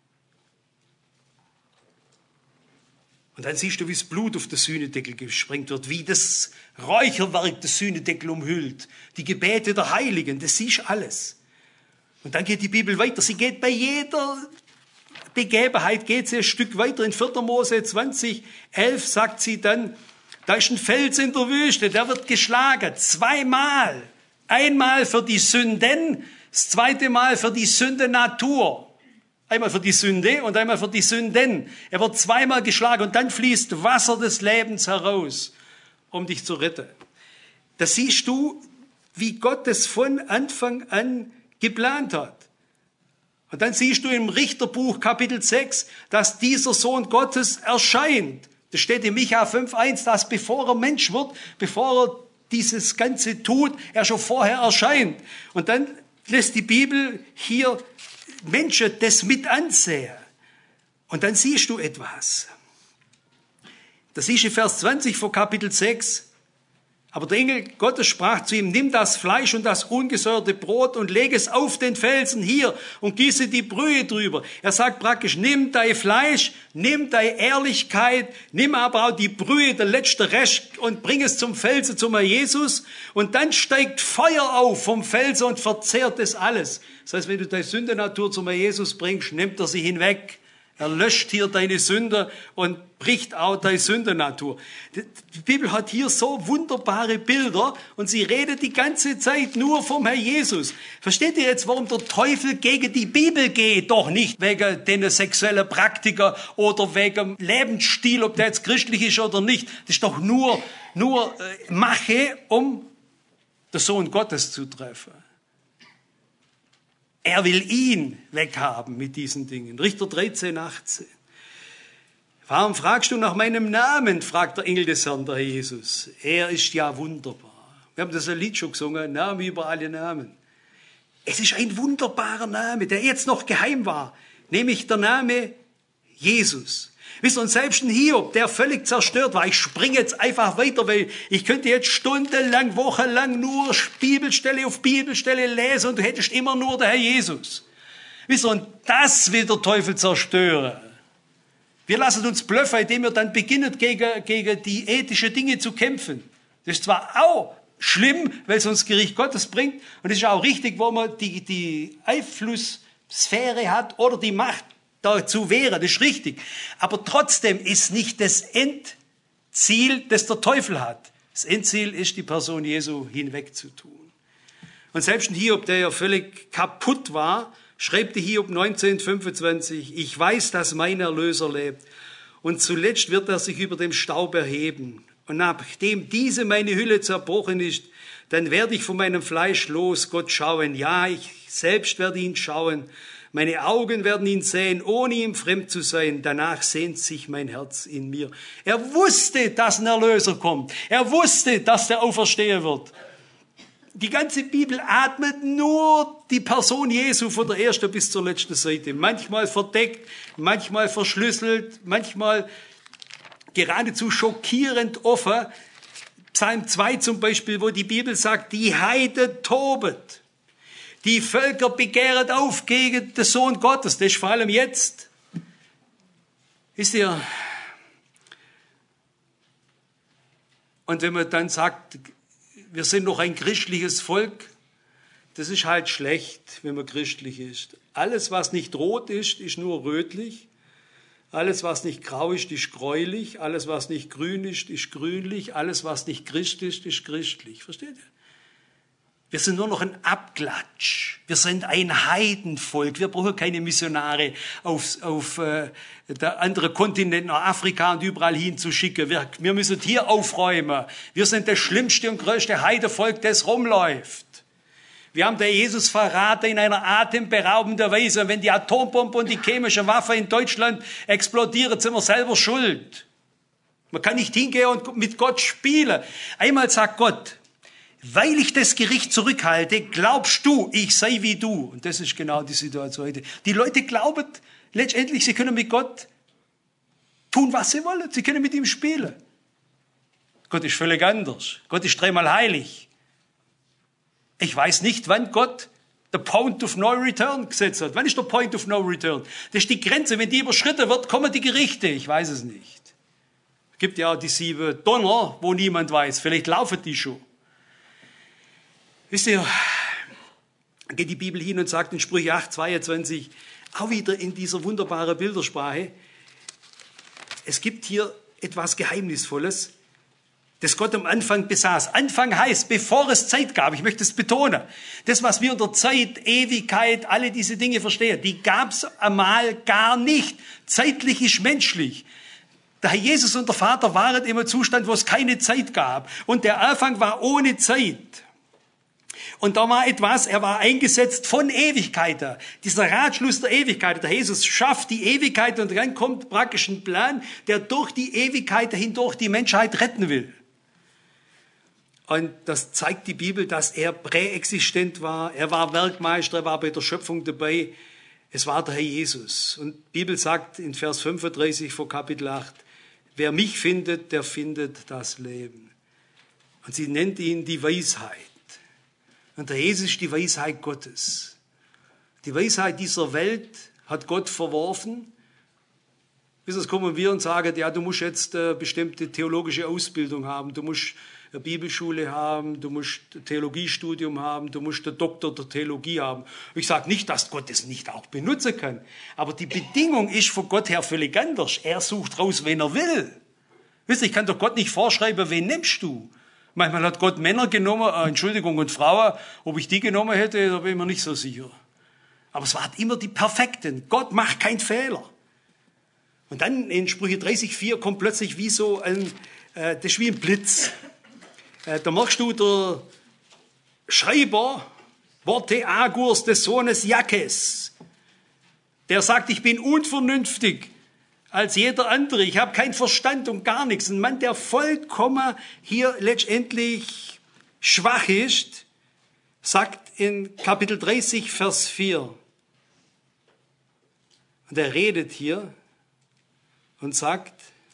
Und dann siehst du, wie das Blut auf den Sühnedeckel gesprengt wird, wie das Räucherwerk des Sühnedeckel umhüllt, die Gebete der Heiligen, das siehst du alles. Und dann geht die Bibel weiter. Sie geht bei jeder Begebenheit, geht sie ein Stück weiter. In vierter Mose zwanzig, elf sagt sie dann, da ist ein Fels in der Wüste, der wird geschlagen, zweimal. Einmal für die Sünden, das zweite Mal für die Sündenatur. Einmal für die Sünde und einmal für die Sünden. Er wird zweimal geschlagen und dann fließt Wasser des Lebens heraus, um dich zu retten. Da siehst du, wie Gott es von Anfang an geplant hat. Und dann siehst du im Richterbuch Kapitel sechs, dass dieser Sohn Gottes erscheint. Das steht in Micha fünf eins, dass bevor er Mensch wird, bevor er dieses Ganze tut, er schon vorher erscheint. Und dann lässt die Bibel hier Menschen das mit ansehen. Und dann siehst du etwas. Das siehst du in Vers zwanzig von Kapitel sechs. Aber der Engel Gottes sprach zu ihm, nimm das Fleisch und das ungesäuerte Brot und leg es auf den Felsen hier und gieße die Brühe drüber. Er sagt praktisch, nimm dein Fleisch, nimm deine Ehrlichkeit, nimm aber auch die Brühe, der letzte Rest und bring es zum Felsen, zum Herrn Jesus. Und dann steigt Feuer auf vom Felsen und verzehrt das alles. Das heißt, wenn du deine Sündenatur zum Herrn Jesus bringst, nimmt er sie hinweg. Er löscht hier deine Sünde und bricht auch deine Sündenatur. Die Bibel hat hier so wunderbare Bilder und sie redet die ganze Zeit nur vom Herrn Jesus. Versteht ihr jetzt, warum der Teufel gegen die Bibel geht? Doch nicht wegen den sexuellen Praktiker oder wegen Lebensstil, ob der jetzt christlich ist oder nicht. Das ist doch nur, nur äh, Mache, um den Sohn Gottes zu treffen. Er will ihn weghaben mit diesen Dingen. Richter dreizehn, achtzehn. Warum fragst du nach meinem Namen, fragt der Engel des Herrn, der Jesus. Er ist ja wunderbar. Wir haben das ein Lied schon gesungen, Name über alle Namen. Es ist ein wunderbarer Name, der jetzt noch geheim war, nämlich der Name Jesus. Wisst ihr, und selbst ein Hiob, der völlig zerstört war, ich springe jetzt einfach weiter, weil ich könnte jetzt stundenlang, wochenlang nur Bibelstelle auf Bibelstelle lesen und du hättest immer nur der Herr Jesus. Wisst ihr, und das will der Teufel zerstören. Wir lassen uns bluffen, indem wir dann beginnen, gegen, gegen die ethischen Dinge zu kämpfen. Das ist zwar auch schlimm, weil es uns Gericht Gottes bringt, und es ist auch richtig, wo man die, die Einflusssphäre hat oder die Macht dazu wäre, das ist richtig. Aber trotzdem ist nicht das Endziel, das der Teufel hat. Das Endziel ist, die Person Jesu hinwegzutun. Und selbst ein Hiob, der ja völlig kaputt war, schreibt der Hiob neunzehn fünfundzwanzig, ich weiß, dass mein Erlöser lebt und zuletzt wird er sich über dem Staub erheben. Und nachdem diese meine Hülle zerbrochen ist, dann werde ich von meinem Fleisch los Gott schauen. Ja, ich selbst werde ihn schauen. Meine Augen werden ihn sehen, ohne ihm fremd zu sein. Danach sehnt sich mein Herz in mir. Er wusste, dass ein Erlöser kommt. Er wusste, dass der auferstehen wird. Die ganze Bibel atmet nur die Person Jesu von der ersten bis zur letzten Seite. Manchmal verdeckt, manchmal verschlüsselt, manchmal geradezu schockierend offen. Psalm zwei zum Beispiel, wo die Bibel sagt, die Heiden tobet. Die Völker begehren auf gegen den Sohn Gottes. Das ist vor allem jetzt. Wisst ihr? Und wenn man dann sagt, wir sind noch ein christliches Volk, das ist halt schlecht, wenn man christlich ist. Alles, was nicht rot ist, ist nur rötlich. Alles, was nicht grau ist, ist gräulich. Alles, was nicht grün ist, ist grünlich. Alles, was nicht Christ ist, ist christlich. Versteht ihr? Wir sind nur noch ein Abklatsch. Wir sind ein Heidenvolk. Wir brauchen keine Missionare auf, auf äh, der andere Kontinente, nach Afrika und überall hinzuschicken. Wir, wir müssen hier aufräumen. Wir sind das schlimmste und größte Heidenvolk, das rumläuft. Wir haben den Jesus verraten in einer atemberaubenden Weise. Und wenn die Atombombe und die chemische Waffe in Deutschland explodieren, sind wir selber schuld. Man kann nicht hingehen und mit Gott spielen. Einmal sagt Gott, weil ich das Gericht zurückhalte, glaubst du, ich sei wie du. Und das ist genau die Situation heute. Die Leute glauben letztendlich, sie können mit Gott tun, was sie wollen. Sie können mit ihm spielen. Gott ist völlig anders. Gott ist dreimal heilig. Ich weiß nicht, wann Gott der Point of No Return gesetzt hat. Wann ist der Point of No Return? Das ist die Grenze. Wenn die überschritten wird, kommen die Gerichte. Ich weiß es nicht. Es gibt ja auch die sieben Donner, wo niemand weiß. Vielleicht laufen die schon. Wisst ihr, geht die Bibel hin und sagt in Sprüche acht, zweiundzwanzig, auch wieder in dieser wunderbaren Bildersprache, es gibt hier etwas Geheimnisvolles, das Gott am Anfang besaß. Anfang heißt, bevor es Zeit gab, ich möchte es betonen, das, was wir unter Zeit, Ewigkeit, alle diese Dinge verstehen, die gab es einmal gar nicht. Zeitlich ist menschlich. Der Herr Jesus und der Vater waren im Zustand, wo es keine Zeit gab. Und der Anfang war ohne Zeit. Und da war etwas, er war eingesetzt von Ewigkeiten. Dieser Ratschluss der Ewigkeit, der Jesus schafft die Ewigkeit und dann kommt praktisch ein Plan, der durch die Ewigkeit hindurch die Menschheit retten will. Und das zeigt die Bibel, dass er präexistent war. Er war Werkmeister, er war bei der Schöpfung dabei. Es war der Herr Jesus. Und die Bibel sagt in Vers fünfunddreißig vor Kapitel acht, wer mich findet, der findet das Leben. Und sie nennt ihn die Weisheit. Und der Jesus ist die Weisheit Gottes. Die Weisheit dieser Welt hat Gott verworfen. Bis jetzt kommen wir und sagen, ja, du musst jetzt eine bestimmte theologische Ausbildung haben, du musst eine Bibelschule haben, du musst ein Theologiestudium haben, du musst einen Doktor der Theologie haben. Ich sage nicht, dass Gott es nicht auch benutzen kann, aber die Bedingung ist von Gott her völlig anders. Er sucht raus, wen er will. Wisst ihr, ich kann doch Gott nicht vorschreiben, wen nimmst du? Manchmal hat Gott Männer genommen, äh, Entschuldigung, und Frauen. Ob ich die genommen hätte, da bin ich mir nicht so sicher. Aber es waren immer die Perfekten. Gott macht keinen Fehler. Und dann in Sprüche dreißig vier kommt plötzlich wie so ein, äh, das ist wie ein Blitz. Äh, da machst du der Schreiber, Worte Agurs des Sohnes Jakes. Der sagt, ich bin unvernünftig als jeder andere. Ich habe keinen Verstand und gar nichts. Ein Mann, der vollkommen hier letztendlich schwach ist, sagt in Kapitel dreißig, Vers vier. Und er redet hier. und sagt,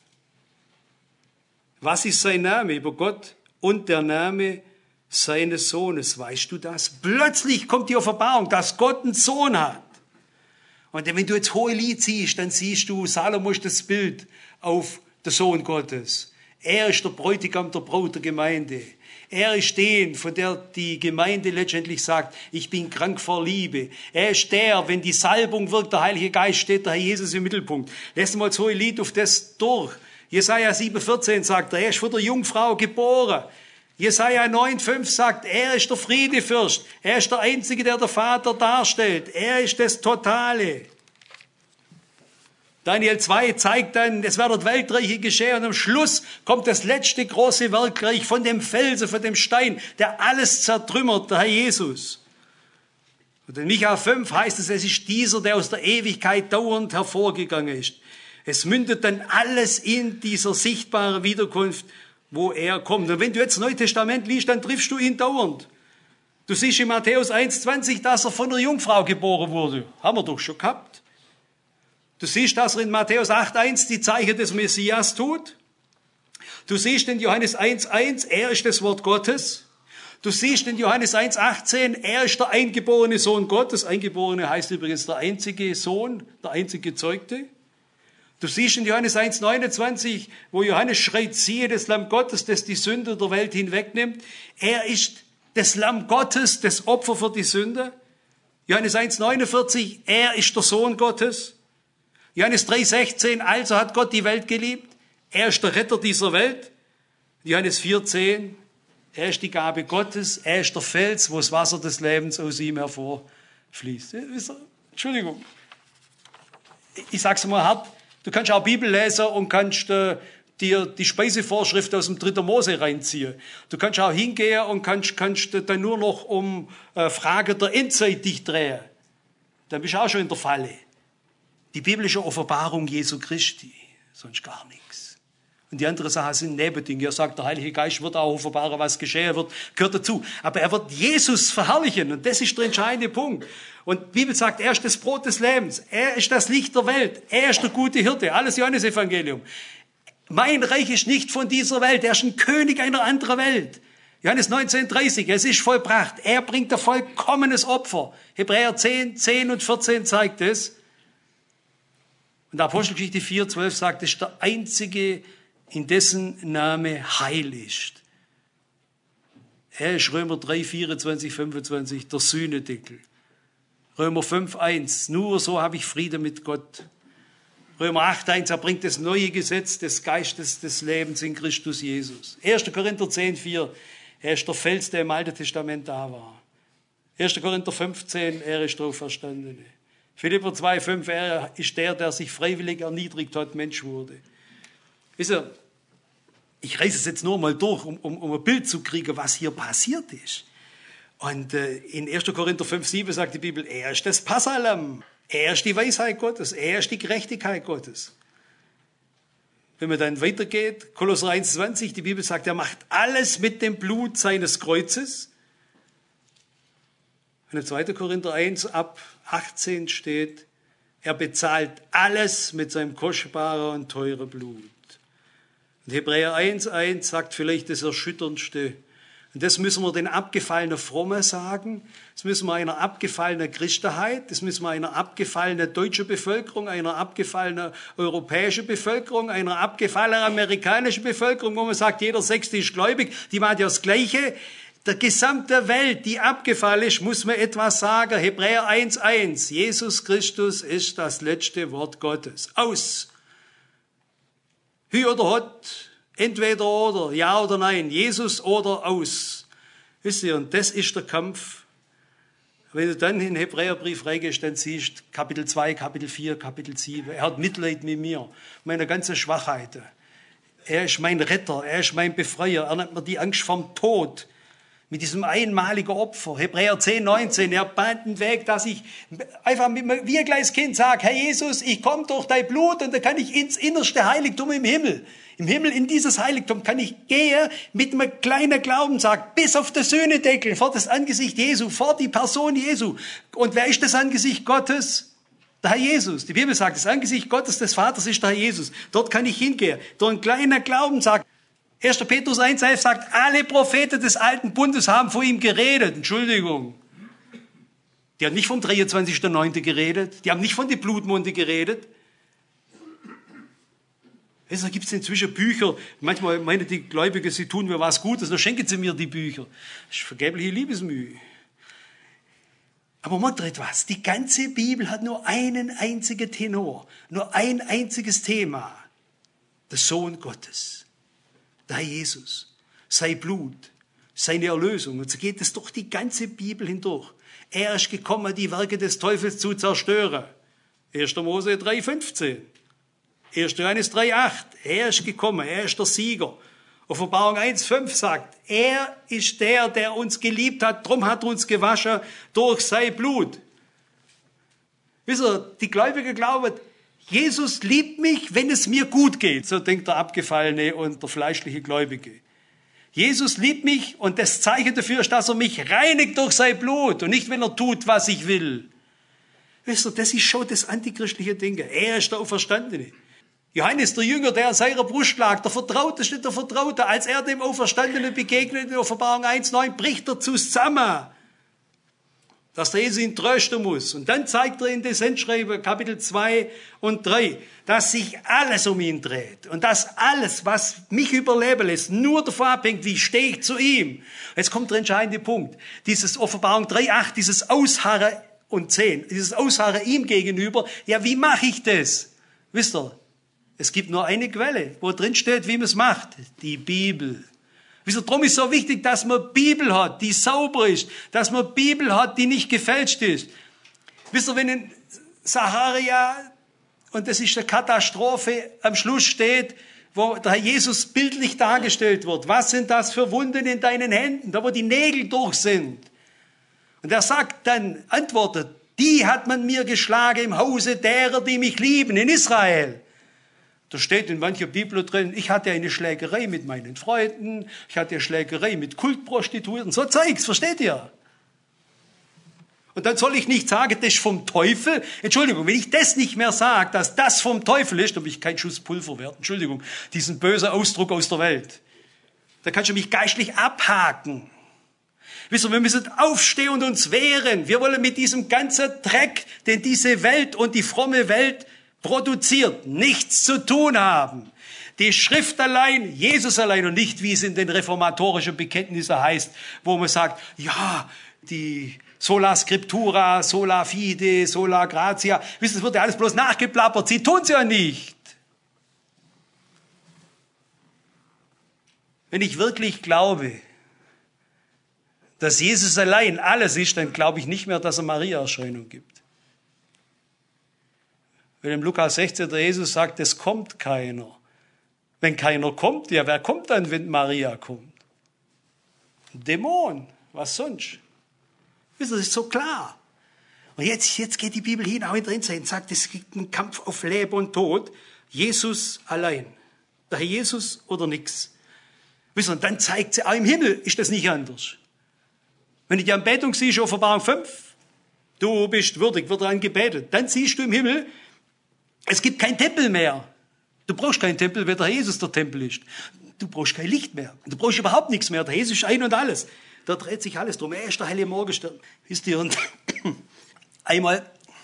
was ist sein Name über Gott und der Name seines Sohnes? Weißt du das? Plötzlich kommt die Offenbarung, dass Gott einen Sohn hat. Und wenn du jetzt Hohelied siehst, dann siehst du Salomos das Bild auf den Sohn Gottes. Er ist der Bräutigam der Braut der Gemeinde. Er ist den, von der die Gemeinde letztendlich sagt, ich bin krank vor Liebe. Er ist der, wenn die Salbung wirkt, der Heilige Geist, steht der Herr Jesus im Mittelpunkt. Lesen wir das Hohelied auf das durch. Jesaja sieben vierzehn sagt er, er ist von der Jungfrau geboren. Jesaja neun fünf sagt, er ist der Friedefürst. Er ist der Einzige, der der Vater darstellt. Er ist das Totale. Daniel zwei zeigt dann, es werden Weltreiche geschehen und am Schluss kommt das letzte große Werkreich von dem Felsen, von dem Stein, der alles zertrümmert, der Herr Jesus. Und in Micha fünf heißt es, es ist dieser, der aus der Ewigkeit dauernd hervorgegangen ist. Es mündet dann alles in dieser sichtbaren Wiederkunft, wo er kommt. Und wenn du jetzt das Neue Testament liest, dann triffst du ihn dauernd. Du siehst in Matthäus eins zwanzig, dass er von einer Jungfrau geboren wurde. Haben wir doch schon gehabt. Du siehst, dass er in Matthäus acht eins die Zeichen des Messias tut. Du siehst in Johannes eins eins, er ist das Wort Gottes. Du siehst in Johannes eins achtzehn, er ist der eingeborene Sohn Gottes. Eingeborene heißt übrigens der einzige Sohn, der einzige Gezeugte. Du siehst in Johannes eins neunundzwanzig, wo Johannes schreit, siehe das Lamm Gottes, das die Sünde der Welt hinwegnimmt. Er ist das Lamm Gottes, das Opfer für die Sünde. Johannes eins neunundvierzig, er ist der Sohn Gottes. Johannes drei sechzehn, also hat Gott die Welt geliebt. Er ist der Retter dieser Welt. Johannes vier zehn, er ist die Gabe Gottes. Er ist der Fels, wo das Wasser des Lebens aus ihm hervorfließt. Entschuldigung. Ich sag's mal hart. Du kannst auch Bibel lesen und kannst äh, dir die Speisevorschrift aus dem dritten Mose reinziehen. Du kannst auch hingehen und kannst, kannst dann nur noch um äh, Fragen der Endzeit dich drehen. Dann bist du auch schon in der Falle. Die biblische Offenbarung Jesu Christi, sonst gar nichts. Und die andere Sachen sind Nebendinge. Er sagt, der Heilige Geist wird auch offenbaren, was geschehen wird, gehört dazu. Aber er wird Jesus verherrlichen und das ist der entscheidende Punkt. Und die Bibel sagt, er ist das Brot des Lebens, er ist das Licht der Welt, er ist der gute Hirte, alles Johannesevangelium. Mein Reich ist nicht von dieser Welt, er ist ein König einer anderen Welt. Johannes neunzehn dreißig, es ist vollbracht, er bringt ein vollkommenes Opfer. Hebräer zehn, zehn und vierzehn zeigt es. Und Apostelgeschichte vier zwölf sagt, es ist der Einzige, in dessen Name Heil ist. Er ist Römer drei vierundzwanzig, fünfundzwanzig, der Sühnedeckel. Römer fünf eins, nur so habe ich Frieden mit Gott. Römer acht eins, er bringt das neue Gesetz des Geistes des Lebens in Christus Jesus. erster Korinther zehn vier, er ist der Fels, der im Alten Testament da war. erster Korinther fünfzehn, er ist der Auferstandene. Philipper zwei fünf, er ist der, der sich freiwillig erniedrigt hat, Mensch wurde. Wisst ihr, ich reiße es jetzt nur mal durch, um, um, um ein Bild zu kriegen, was hier passiert ist. Und äh, in erster Korinther fünf sieben sagt die Bibel, er ist das Passalam, er ist die Weisheit Gottes, er ist die Gerechtigkeit Gottes. Wenn man dann weitergeht, Kolosser eins zwanzig, die Bibel sagt, er macht alles mit dem Blut seines Kreuzes. Und in zweiter Korinther eins ab achtzehn steht, er bezahlt alles mit seinem kostbaren und teuren Blut. Und Hebräer eins eins sagt vielleicht das Erschütterndste. Und das müssen wir den abgefallenen Frommen sagen. Das müssen wir einer abgefallenen Christenheit, das müssen wir einer abgefallenen deutschen Bevölkerung, einer abgefallenen europäischen Bevölkerung, einer abgefallenen amerikanischen Bevölkerung, wo man sagt, jeder Sechste ist gläubig, die macht ja das Gleiche. Der gesamte Welt, die abgefallen ist, muss man etwas sagen. Hebräer eins eins, Jesus Christus ist das letzte Wort Gottes. Aus. Hü oder hot, entweder oder, ja oder nein, Jesus oder aus. Wisst ihr, und das ist der Kampf. Wenn du dann in den Hebräerbrief reingehst, dann siehst du Kapitel zwei, Kapitel vier, Kapitel sieben. Er hat Mitleid mit mir, meine ganzen Schwachheiten. Er ist mein Retter, er ist mein Befreier, er nimmt mir die Angst vom Tod. Mit diesem einmaligen Opfer. Hebräer zehn neunzehn, er bahnt einen Weg, dass ich einfach wie ein kleines Kind sage, Herr Jesus, ich komme durch dein Blut und dann kann ich ins innerste Heiligtum im Himmel. Im Himmel, in dieses Heiligtum kann ich gehen mit einem kleinen Glaubenssag bis auf den Sühnedeckel, vor das Angesicht Jesu, vor die Person Jesu. Und wer ist das Angesicht Gottes? Der Herr Jesus. Die Bibel sagt, das Angesicht Gottes des Vaters ist der Herr Jesus. Dort kann ich hingehen. Durch einen kleinen Glauben sagt, erster Petrus eins elf sagt, alle Propheten des alten Bundes haben vor ihm geredet. Entschuldigung. Die haben nicht vom dreiundzwanzigsten neunten geredet. Die haben nicht von den Blutmonde geredet. Da gibt es inzwischen Bücher. Manchmal meinen die Gläubigen, sie tun mir was Gutes. Dann schenken sie mir die Bücher. Das ist vergebliche Liebesmühe. Aber man dreht was. Die ganze Bibel hat nur einen einzigen Tenor. Nur ein einziges Thema. Der Sohn Gottes. Der Herr Jesus. Sein Blut. Seine Erlösung. Und so geht es durch die ganze Bibel hindurch. Er ist gekommen, die Werke des Teufels zu zerstören. erster Mose drei fünfzehn. erster Johannes drei acht. Er ist gekommen. Er ist der Sieger. Offenbarung eins fünf sagt, er ist der, der uns geliebt hat, drum hat er uns gewaschen durch sein Blut. Wisst ihr, die Gläubigen glauben, Jesus liebt mich, wenn es mir gut geht. So denkt der Abgefallene und der fleischliche Gläubige. Jesus liebt mich und das Zeichen dafür ist, dass er mich reinigt durch sein Blut und nicht, wenn er tut, was ich will. Wisst ihr, das ist schon das antichristliche Ding. Er ist der Auferstandene. Johannes, der Jünger, der an seiner Brust lag, der Vertrauteste der Vertraute, als er dem Auferstandenen begegnet in Offenbarung eins neun, bricht er zusammen, dass der Jesus ihn trösten muss. Und dann zeigt er in das Endschreiben, Kapitel zwei und drei, dass sich alles um ihn dreht und dass alles, was mich überleben lässt, nur davon abhängt, wie stehe ich zu ihm. Jetzt kommt der entscheidende Punkt. Dieses Offenbarung drei acht, dieses Ausharren und zehn, dieses Ausharren ihm gegenüber, ja, wie mache ich das? Wisst ihr? Es gibt nur eine Quelle, wo drin steht, wie man es macht. Die Bibel. Wisst ihr, darum ist es so wichtig, dass man Bibel hat, die sauber ist. Dass man Bibel hat, die nicht gefälscht ist. Wisst ihr, wenn in Sacharia, und das ist eine Katastrophe, am Schluss steht, wo der Herr Jesus bildlich dargestellt wird. Was sind das für Wunden in deinen Händen, da wo die Nägel durch sind? Und er sagt dann, antwortet, die hat man mir geschlagen im Hause derer, die mich lieben, in Israel. Da steht in mancher Bibel drin, ich hatte eine Schlägerei mit meinen Freunden, ich hatte eine Schlägerei mit Kultprostituierten, so Zeugs, versteht ihr? Und dann soll ich nicht sagen, das ist vom Teufel. Entschuldigung, wenn ich das nicht mehr sage, dass das vom Teufel ist, dann bin ich kein Schuss Pulver wert. Entschuldigung, diesen bösen Ausdruck aus der Welt. Da kannst du mich geistlich abhaken. Wisst ihr, wir müssen aufstehen und uns wehren. Wir wollen mit diesem ganzen Dreck, den diese Welt und die fromme Welt produziert, nichts zu tun haben. Die Schrift allein, Jesus allein und nicht, wie es in den reformatorischen Bekenntnissen heißt, wo man sagt, ja, die sola scriptura, sola fide, sola gratia. Wisst ihr, es wird ja alles bloß nachgeplappert. Sie tun es ja nicht. Wenn ich wirklich glaube, dass Jesus allein alles ist, dann glaube ich nicht mehr, dass es Maria-Erscheinung gibt. Wenn im Lukas sechzehn der Jesus sagt, es kommt keiner. Wenn keiner kommt, ja, wer kommt dann, wenn Maria kommt? Ein Dämon, was sonst? Wisst ihr, das ist so klar. Und jetzt, jetzt geht die Bibel hin, auch in der Endzeit, und sagt, es gibt einen Kampf auf Leben und Tod. Jesus allein. Der Herr Jesus oder nix. Wisst ihr, und dann zeigt sie, auch im Himmel ist das nicht anders. Wenn du die Anbetung siehst, Offenbarung fünf, du bist würdig, wird daran gebetet. Dann siehst du im Himmel, es gibt keinen Tempel mehr. Du brauchst keinen Tempel, weil der Jesus der Tempel ist. Du brauchst kein Licht mehr. Du brauchst überhaupt nichts mehr. Der Jesus ist ein und alles. Da dreht sich alles drum. Er ist der helle Morgenstern. Wisst ihr, und einmal,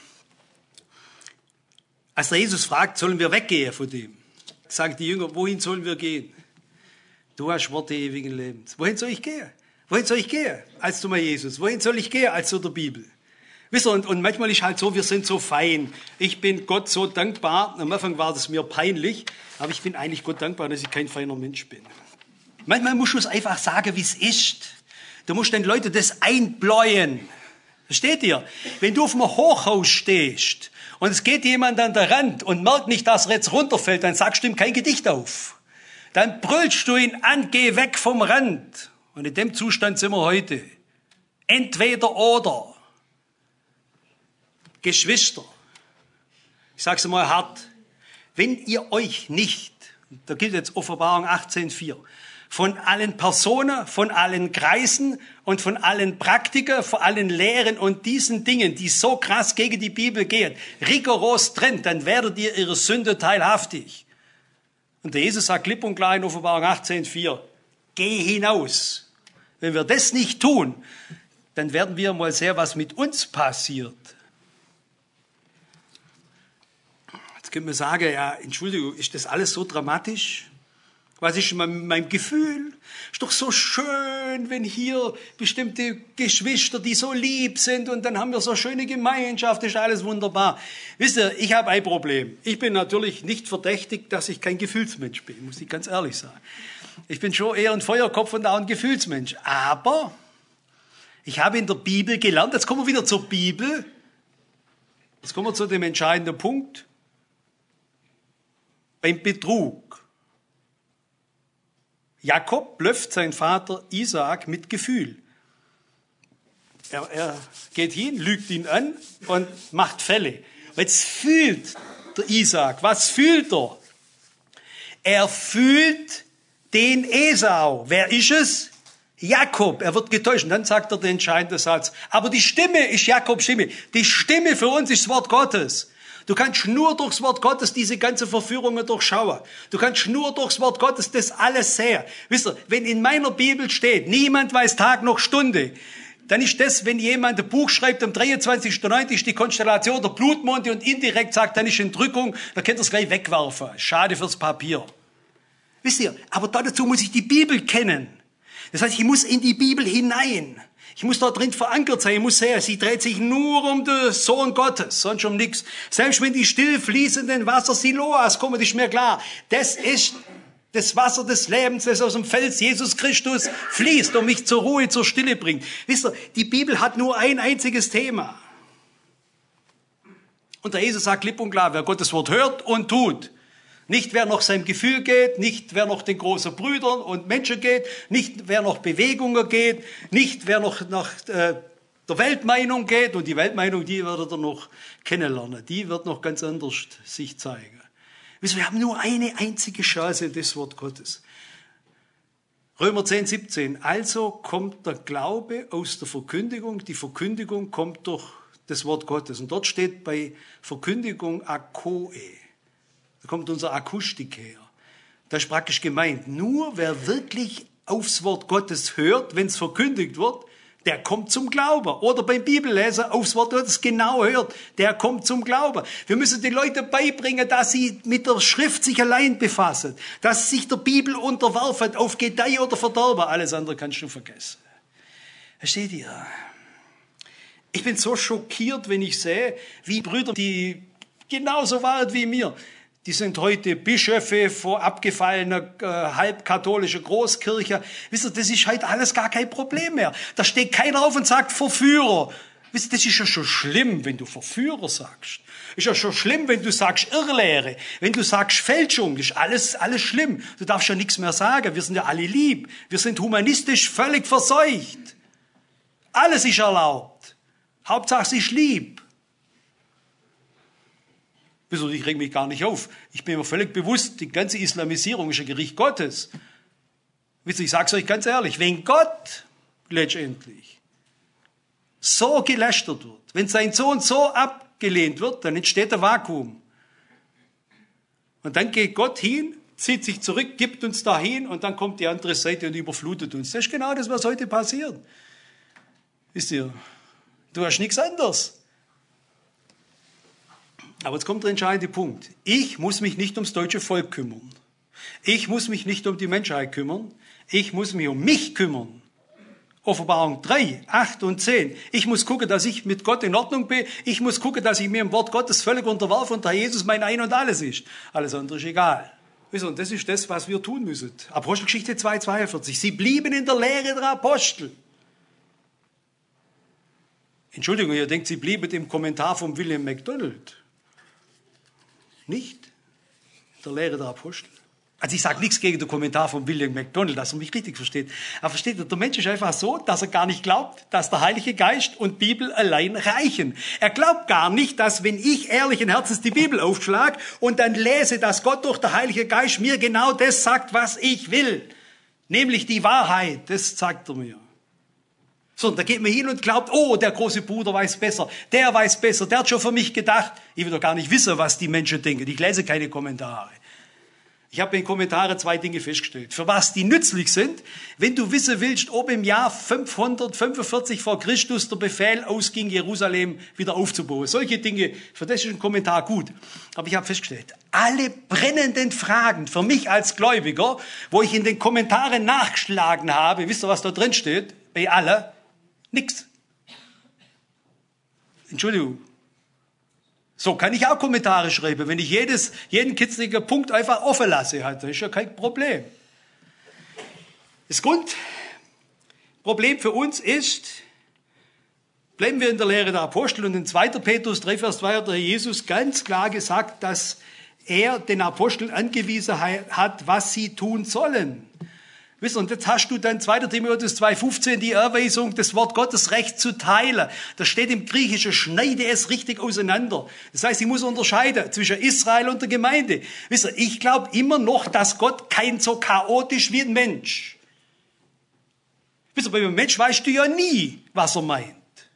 als der Jesus fragt, sollen wir weggehen von dem, sagen die Jünger, wohin sollen wir gehen? Du hast Worte ewigen Lebens. Wohin soll ich gehen? Wohin soll ich gehen als zu meinem Jesus? Wohin soll ich gehen als zu der Bibel? Wisst ihr, und, und manchmal ist halt so, wir sind so fein. Ich bin Gott so dankbar. Am Anfang war das mir peinlich, aber ich bin eigentlich Gott dankbar, dass ich kein feiner Mensch bin. Manchmal musst du es einfach sagen, wie es ist. Du musst den Leuten das einbläuen. Versteht ihr? Wenn du auf einem Hochhaus stehst und es geht jemand an der Rand und merkt nicht, dass er jetzt runterfällt, dann sagst du ihm kein Gedicht auf. Dann brüllst du ihn an, geh weg vom Rand. Und in dem Zustand sind wir heute. Entweder oder. Geschwister, ich sage es mal hart, wenn ihr euch nicht, da gilt jetzt Offenbarung achtzehn vier, von allen Personen, von allen Kreisen und von allen Praktikern, von allen Lehren und diesen Dingen, die so krass gegen die Bibel gehen, rigoros trennt, dann werdet ihr ihrer Sünde teilhaftig. Und der Jesus sagt klipp und klar in Offenbarung achtzehn vier, geh hinaus. Wenn wir das nicht tun, dann werden wir mal sehen, was mit uns passiert. Jetzt können wir sagen, ja, Entschuldigung, ist das alles so dramatisch? Was ist mein, mein Gefühl? Ist doch so schön, wenn hier bestimmte Geschwister, die so lieb sind und dann haben wir so eine schöne Gemeinschaft, ist alles wunderbar. Wisst ihr, ich habe ein Problem. Ich bin natürlich nicht verdächtig, dass ich kein Gefühlsmensch bin, muss ich ganz ehrlich sagen. Ich bin schon eher ein Feuerkopf und auch ein Gefühlsmensch. Aber ich habe in der Bibel gelernt, jetzt kommen wir wieder zur Bibel, jetzt kommen wir zu dem entscheidenden Punkt, beim Betrug. Jakob blöfft seinen Vater Isaak mit Gefühl. Er, er geht hin, lügt ihn an und macht Fälle. Jetzt fühlt der Isaak, was fühlt er? Er fühlt den Esau. Wer ist es? Jakob. Er wird getäuscht. Und dann sagt er den entscheidenden Satz. Aber die Stimme ist Jakobs Stimme. Die Stimme für uns ist das Wort Gottes. Du kannst nur durchs Wort Gottes diese ganze Verführungen durchschauen. Du kannst nur durchs Wort Gottes das alles sehen. Wisst ihr, wenn in meiner Bibel steht, niemand weiß Tag noch Stunde, dann ist das, wenn jemand ein Buch schreibt, am dreiundzwanzigsten neunten ist die Konstellation der Blutmonde und indirekt sagt, dann ist Entrückung, dann könnt ihr es gleich wegwerfen. Schade fürs Papier. Wisst ihr, aber dazu muss ich die Bibel kennen. Das heißt, ich muss in die Bibel hinein. Ich muss da drin verankert sein. Ich muss sehen, sie dreht sich nur um den Sohn Gottes, sonst um nichts. Selbst wenn die still fließenden Wasser Siloas kommen, ist mir klar, das ist das Wasser des Lebens, das aus dem Fels Jesus Christus fließt und mich zur Ruhe, zur Stille bringt. Wisst ihr, die Bibel hat nur ein einziges Thema. Und der Jesus sagt klipp und klar, wer Gottes Wort hört und tut, nicht wer nach seinem Gefühl geht, nicht wer nach den großen Brüdern und Menschen geht, nicht wer nach Bewegungen geht, nicht wer noch nach äh, der Weltmeinung geht. Und die Weltmeinung, die werdet ihr noch kennenlernen. Die wird noch ganz anders sich zeigen. Wisst ihr, wir haben nur eine einzige Chance, das Wort Gottes. Römer zehn siebzehn. Also kommt der Glaube aus der Verkündigung. Die Verkündigung kommt durch das Wort Gottes. Und dort steht bei Verkündigung Akoe. Da kommt unsere Akustik her. Da ist praktisch gemeint, nur wer wirklich aufs Wort Gottes hört, wenn es verkündigt wird, der kommt zum Glauben. Oder beim Bibellesen aufs Wort Gottes genau hört, der kommt zum Glauben. Wir müssen den Leuten beibringen, dass sie mit der Schrift sich allein befassen, dass sie sich der Bibel unterwerfen, auf Gedeih oder Verderben. Alles andere kannst du vergessen. Versteht ihr? Ich bin so schockiert, wenn ich sehe, wie Brüder, die genauso waren wie mir, die sind heute Bischöfe vor abgefallener äh, halbkatholischer Großkirche. Wisst ihr, das ist heute alles gar kein Problem mehr. Da steht keiner auf und sagt Verführer. Wisst ihr, das ist ja schon schlimm, wenn du Verführer sagst. Ist ja schon schlimm, wenn du sagst Irrlehre. Wenn du sagst Fälschung, das ist alles, alles schlimm. Du darfst ja nichts mehr sagen. Wir sind ja alle lieb. Wir sind humanistisch völlig verseucht. Alles ist erlaubt. Hauptsache, es ist lieb. Wieso, ich reg mich gar nicht auf. Ich bin mir völlig bewusst, die ganze Islamisierung ist ein Gericht Gottes. Wisst ihr, ich sage es euch ganz ehrlich, wenn Gott letztendlich so gelästert wird, wenn sein Sohn so abgelehnt wird, dann entsteht ein Vakuum. Und dann geht Gott hin, zieht sich zurück, gibt uns dahin und dann kommt die andere Seite und überflutet uns. Das ist genau das, was heute passiert. Wisst ihr, du hast nichts anderes. Aber jetzt kommt der entscheidende Punkt. Ich muss mich nicht ums deutsche Volk kümmern. Ich muss mich nicht um die Menschheit kümmern. Ich muss mich um mich kümmern. Offenbarung drei, acht und zehn. Ich muss gucken, dass ich mit Gott in Ordnung bin. Ich muss gucken, dass ich mir im Wort Gottes völlig unterwerfe und da Jesus mein Ein und Alles ist. Alles andere ist egal. Und das ist das, was wir tun müssen. Apostelgeschichte zwei, zweiundvierzig. Sie blieben in der Lehre der Apostel. Entschuldigung, ihr denkt, sie blieben im Kommentar von William MacDonald. Nicht in der Lehre der Apostel. Also ich sage nichts gegen den Kommentar von William MacDonald, dass er mich richtig versteht. Aber versteht ihr, der Mensch ist einfach so, dass er gar nicht glaubt, dass der Heilige Geist und Bibel allein reichen. Er glaubt gar nicht, dass wenn ich ehrlichen Herzens die Bibel aufschlage und dann lese, dass Gott durch den Heiligen Geist mir genau das sagt, was ich will. nämlich die Wahrheit, das sagt er mir. So, und da geht man hin und glaubt, oh, der große Bruder weiß besser, der weiß besser, der hat schon für mich gedacht. Ich will doch gar nicht wissen, was die Menschen denken. Ich lese keine Kommentare. Ich habe in Kommentaren zwei Dinge festgestellt. Für was die nützlich sind, wenn du wissen willst, ob im Jahr fünfhundertfünfundvierzig vor Christus der Befehl ausging, Jerusalem wieder aufzubauen. Solche Dinge, für das ist ein Kommentar gut. Aber ich habe festgestellt, alle brennenden Fragen für mich als Gläubiger, wo ich in den Kommentaren nachgeschlagen habe, wisst ihr, was da drin steht? Bei allen? Nix. Entschuldigung. So kann ich auch Kommentare schreiben, wenn ich jedes, jeden kitzligen Punkt einfach offen lasse. Das ist ja kein Problem. Das Grundproblem für uns ist, bleiben wir in der Lehre der Apostel und in zweiter Petrus drei, Vers zwei hat der Jesus ganz klar gesagt, dass er den Aposteln angewiesen hat, was sie tun sollen. Wisst ihr, und jetzt hast du dann zweiter Timotheus zwei fünfzehn die Erweisung, das Wort Gottes recht zu teilen. Das steht im Griechischen, schneide es richtig auseinander. Das heißt, ich muss unterscheiden zwischen Israel und der Gemeinde. Wisst ihr, ich glaube immer noch, dass Gott kein so chaotisch wie ein Mensch. Wisst ihr, bei einem Mensch weißt du ja nie, was er meint.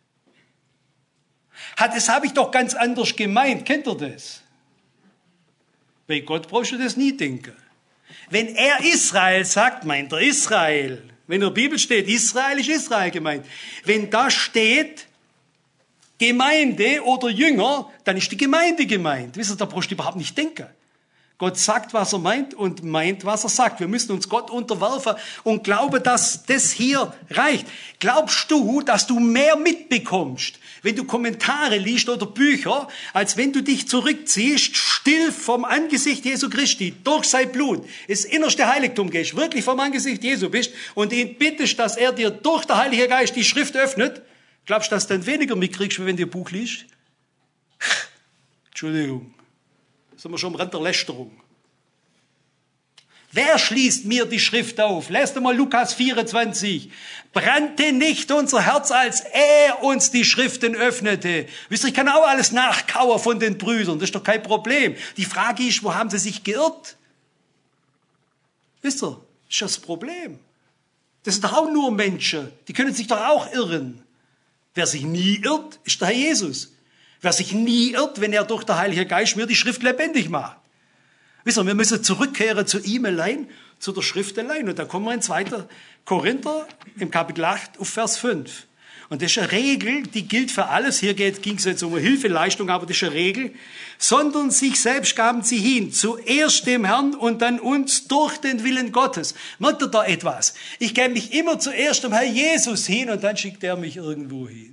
Das habe ich doch ganz anders gemeint. Kennt ihr das? Bei Gott brauchst du das nie denken. Wenn er Israel sagt, meint er Israel. Wenn in der Bibel steht, Israel ist Israel gemeint. Wenn da steht, Gemeinde oder Jünger, dann ist die Gemeinde gemeint. Wisst ihr, da brauchst du überhaupt nicht denken. Gott sagt, was er meint und meint, was er sagt. Wir müssen uns Gott unterwerfen und glauben, dass das hier reicht. Glaubst du, dass du mehr mitbekommst, wenn du Kommentare liest oder Bücher, als wenn du dich zurückziehst, still vom Angesicht Jesu Christi, durch sein Blut, ins innerste Heiligtum gehst, wirklich vom Angesicht Jesu bist und ihn bittest, dass er dir durch den Heiligen Geist die Schrift öffnet? Glaubst du, dass du dann weniger mitkriegst, wenn du ein Buch liest? Entschuldigung. Sind wir schon am Rand der Lästerung. Wer schließt mir die Schrift auf? Lest mal Lukas vierundzwanzig. Brannte nicht unser Herz, als er uns die Schriften öffnete. Wisst ihr, ich kann auch alles nachkauen von den Brüdern. Das ist doch kein Problem. Die Frage ist, wo haben sie sich geirrt? Wisst ihr, das ist das Problem. Das sind doch auch nur Menschen. Die können sich doch auch irren. Wer sich nie irrt, ist der Herr Jesus. Wer sich nie irrt, wenn er durch den Heiligen Geist mir die Schrift lebendig macht. Wisst ihr, wir müssen zurückkehren zu ihm allein, zu der Schrift allein. Und da kommen wir in zweiter Korinther im Kapitel acht auf Vers fünf. Und das ist eine Regel, die gilt für alles. Hier ging es jetzt um eine Hilfeleistung, aber das ist eine Regel. Sondern sich selbst gaben sie hin, zuerst dem Herrn und dann uns durch den Willen Gottes. Merkt ihr da etwas? Ich gebe mich immer zuerst dem Herrn Jesus hin und dann schickt er mich irgendwo hin.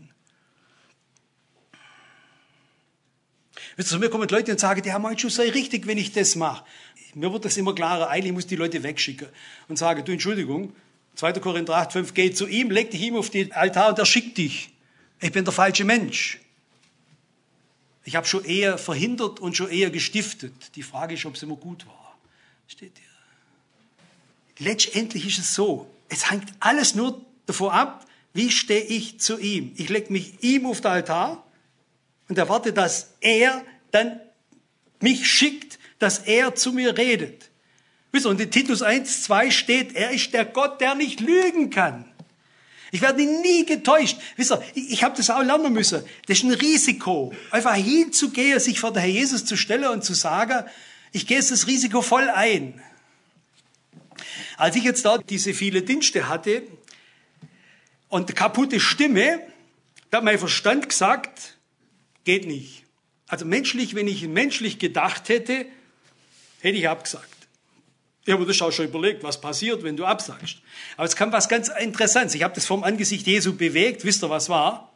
Zu mir kommen Leute und sagen, ja, mein Schuss sei richtig, wenn ich das mache. Mir wird das immer klarer, eigentlich muss die Leute wegschicken und sagen, du, Entschuldigung, zweiter Korinther acht fünf, geh zu ihm, leg dich ihm auf den Altar und er schickt dich. Ich bin der falsche Mensch. Ich habe schon eher verhindert und schon eher gestiftet. Die Frage ist, ob es immer gut war. Steht hier. Letztendlich ist es so, es hängt alles nur davon ab, wie stehe ich zu ihm. Ich leg mich ihm auf den Altar und erwarte, dass er dann mich schickt, dass er zu mir redet. Wisst ihr, und in Titus eins zwei steht, er ist der Gott, der nicht lügen kann. Ich werde nie getäuscht. Wisst ihr, ich, ich habe das auch lernen müssen. Das ist ein Risiko, einfach hinzugehen, sich vor den Herr Jesus zu stellen und zu sagen, ich gehe das Risiko voll ein. Als ich jetzt da diese viele Dienste hatte und eine kaputte Stimme, da hat mein Verstand gesagt, geht nicht. Also menschlich, wenn ich menschlich gedacht hätte, hätte ich abgesagt. Ich habe mir das auch schon überlegt, was passiert, wenn du absagst. Aber es kam was ganz Interessantes. Ich habe das vom Angesicht Jesu bewegt. Wisst ihr, was war?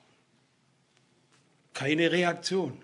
Keine Reaktion.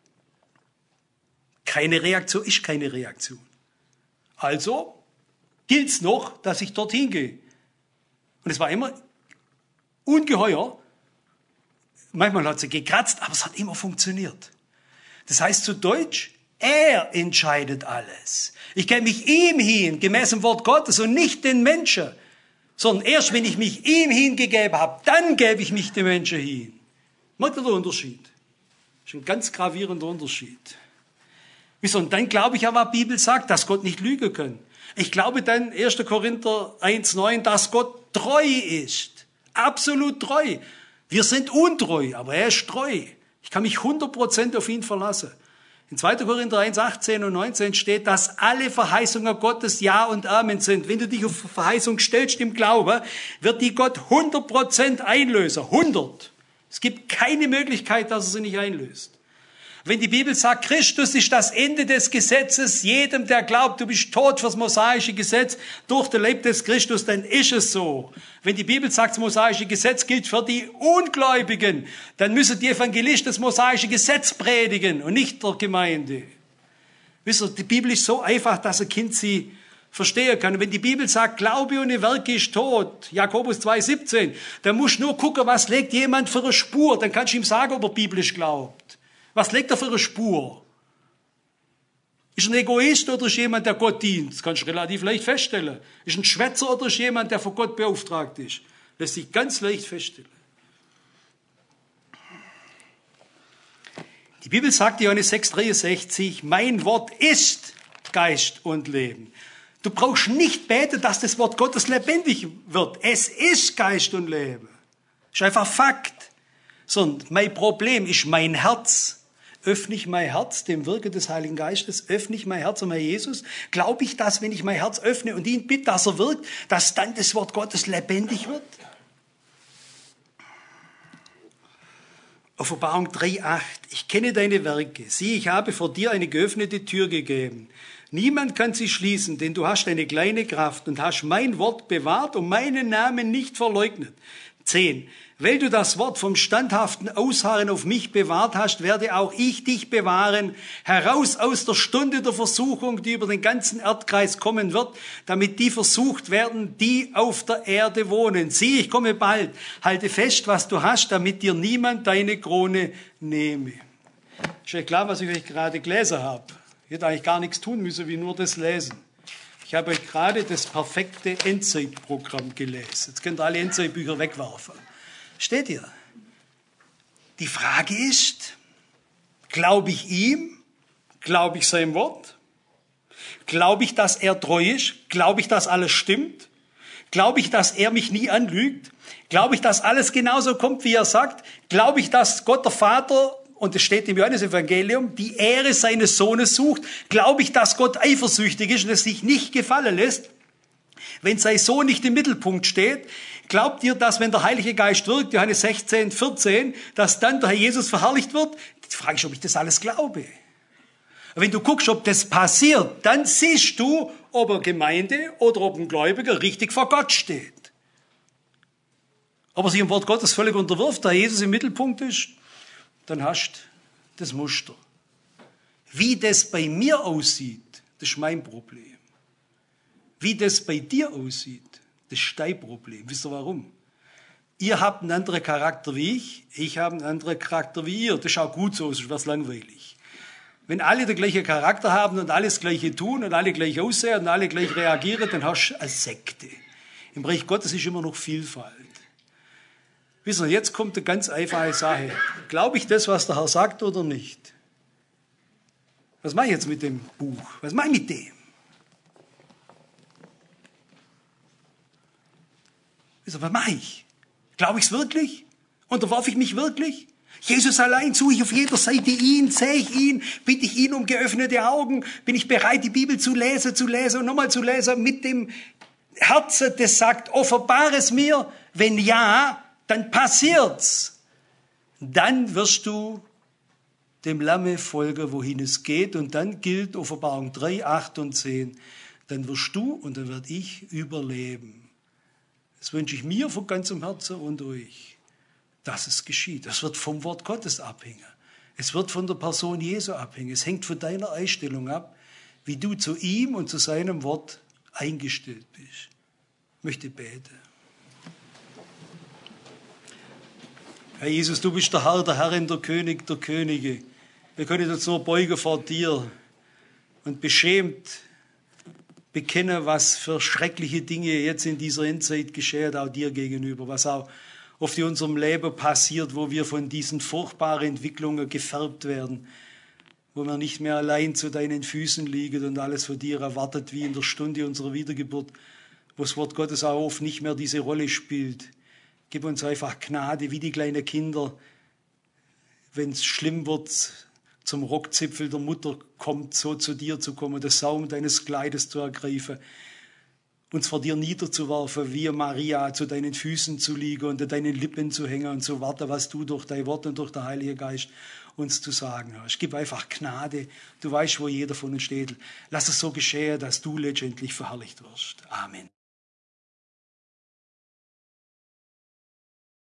Keine Reaktion ist keine Reaktion. Also gilt es noch, dass ich dorthin gehe. Und es war immer ungeheuer. Manchmal hat sie gekratzt, aber es hat immer funktioniert. Das heißt zu Deutsch, er entscheidet alles. Ich gebe mich ihm hin, gemäß dem Wort Gottes und nicht den Menschen. Sondern erst, wenn ich mich ihm hingegeben habe, dann gebe ich mich dem Menschen hin. Merkt ihr den Unterschied? Das ist ein ganz gravierender Unterschied. Wieso? Und dann glaube ich ja, was die Bibel sagt, dass Gott nicht lügen kann. Ich glaube dann erster Korinther eins neun, dass Gott treu ist. Absolut treu. Wir sind untreu, aber er ist treu. Ich kann mich hundert Prozent auf ihn verlassen. In zweiter Korinther eins achtzehn und neunzehn steht, dass alle Verheißungen Gottes Ja und Amen sind. Wenn du dich auf Verheißung stellst im Glauben, wird die Gott hundert Prozent einlösen. hundert. Es gibt keine Möglichkeit, dass er sie nicht einlöst. Wenn die Bibel sagt, Christus ist das Ende des Gesetzes, jedem, der glaubt, du bist tot fürs mosaische Gesetz, durch den Leib des Christus, dann ist es so. Wenn die Bibel sagt, das mosaische Gesetz gilt für die Ungläubigen, dann müssen die Evangelisten das mosaische Gesetz predigen und nicht der Gemeinde. Wisst ihr, die Bibel ist so einfach, dass ein Kind sie verstehen kann. Und wenn die Bibel sagt, Glaube ohne Werke ist tot, Jakobus zwei siebzehn, dann musst du nur gucken, was legt jemand für eine Spur, dann kannst du ihm sagen, ob er biblisch glaubt. Was legt er für eine Spur? Ist er ein Egoist oder ist jemand, der Gott dient? Das kannst du relativ leicht feststellen. Ist er ein Schwätzer oder ist jemand, der von Gott beauftragt ist? Lässt sich ganz leicht feststellen. Die Bibel sagt in Johannes sechs dreiundsechzig, mein Wort ist Geist und Leben. Du brauchst nicht beten, dass das Wort Gottes lebendig wird. Es ist Geist und Leben. Das ist einfach Fakt. Sondern mein Problem ist mein Herz. Öffne ich mein Herz dem Wirken des Heiligen Geistes? Öffne ich mein Herz um Herrn Jesus? Glaube ich, dass, wenn ich mein Herz öffne und ihn bitte, dass er wirkt, dass dann das Wort Gottes lebendig wird? Offenbarung drei acht. Ich kenne deine Werke. Sieh, ich habe vor dir eine geöffnete Tür gegeben. Niemand kann sie schließen, denn du hast eine kleine Kraft und hast mein Wort bewahrt und meinen Namen nicht verleugnet. zehn. Weil du das Wort vom standhaften Ausharren auf mich bewahrt hast, werde auch ich dich bewahren, heraus aus der Stunde der Versuchung, die über den ganzen Erdkreis kommen wird, damit die versucht werden, die auf der Erde wohnen. Sieh, ich komme bald. Halte fest, was du hast, damit dir niemand deine Krone nehme. Ist ja klar, was ich euch gerade gelesen habe. Ich hätte eigentlich gar nichts tun müssen, wie nur das lesen. Ich habe euch gerade das perfekte Endzeitprogramm gelesen. Jetzt könnt ihr alle Endzeitbücher wegwerfen. Steht ihr? Die Frage ist, glaube ich ihm? Glaube ich seinem Wort? Glaube ich, dass er treu ist? Glaube ich, dass alles stimmt? Glaube ich, dass er mich nie anlügt? Glaube ich, dass alles genauso kommt, wie er sagt? Glaube ich, dass Gott der Vater, und es steht im Johannesevangelium, die Ehre seines Sohnes sucht? Glaube ich, dass Gott eifersüchtig ist und es sich nicht gefallen lässt, wenn sein Sohn nicht im Mittelpunkt steht? Glaubt ihr, dass wenn der Heilige Geist wirkt, Johannes sechzehn vierzehn, dass dann der Herr Jesus verherrlicht wird? Die Frage ist, ob ich das alles glaube. Wenn du guckst, ob das passiert, dann siehst du, ob eine Gemeinde oder ob ein Gläubiger richtig vor Gott steht. Ob er sich dem Wort Gottes völlig unterwirft, da Jesus im Mittelpunkt ist, dann hast du das Muster. Wie das bei mir aussieht, das ist mein Problem. Wie das bei dir aussieht, das ist dein Problem. Wisst ihr warum? Ihr habt einen anderen Charakter wie ich, ich habe einen anderen Charakter wie ihr. Das ist auch gut so, sonst wäre es langweilig. Wenn alle den gleichen Charakter haben und alles Gleiche tun und alle gleich aussehen und alle gleich reagieren, dann hast du eine Sekte. Im Reich Gottes ist immer noch Vielfalt. Wisst ihr, jetzt kommt eine ganz einfache Sache. Glaube ich das, was der Herr sagt oder nicht? Was mache ich jetzt mit dem Buch? Was mache ich mit dem? Was mache ich? Glaube ich es wirklich? Unterwerfe ich mich wirklich? Jesus allein, suche ich auf jeder Seite ihn, sehe ich ihn, bitte ich ihn um geöffnete Augen, bin ich bereit, die Bibel zu lesen, zu lesen und nochmal zu lesen mit dem Herzen, das sagt, offenbare es mir. Wenn ja, dann passiert's. Dann wirst du dem Lamme folgen, wohin es geht, und dann gilt Offenbarung drei, acht und zehn. Dann wirst du und dann werde ich überleben. Das wünsche ich mir von ganzem Herzen und euch, dass es geschieht. Das wird vom Wort Gottes abhängen. Es wird von der Person Jesu abhängen. Es hängt von deiner Einstellung ab, wie du zu ihm und zu seinem Wort eingestellt bist. Ich möchte beten. Herr Jesus, du bist der Herr, der Herrin, der König, der Könige. Wir können uns nur beugen vor dir und beschämt bekennen, was für schreckliche Dinge jetzt in dieser Endzeit geschehen, auch dir gegenüber, was auch oft in unserem Leben passiert, wo wir von diesen furchtbaren Entwicklungen gefärbt werden, wo wir nicht mehr allein zu deinen Füßen liegen und alles von dir erwartet, wie in der Stunde unserer Wiedergeburt, wo das Wort Gottes auch oft nicht mehr diese Rolle spielt. Gib uns einfach Gnade, wie die kleinen Kinder, wenn es schlimm wird, zum Rockzipfel der Mutter kommt, so zu dir zu kommen, das Saum deines Kleides zu ergreifen, uns vor dir niederzuwerfen, wie Maria zu deinen Füßen zu liegen und an deinen Lippen zu hängen und zu warten, was du durch dein Wort und durch den Heiligen Geist uns zu sagen hast. Gib einfach Gnade. Du weißt, wo jeder von uns steht. Lass es so geschehen, dass du letztendlich verherrlicht wirst. Amen.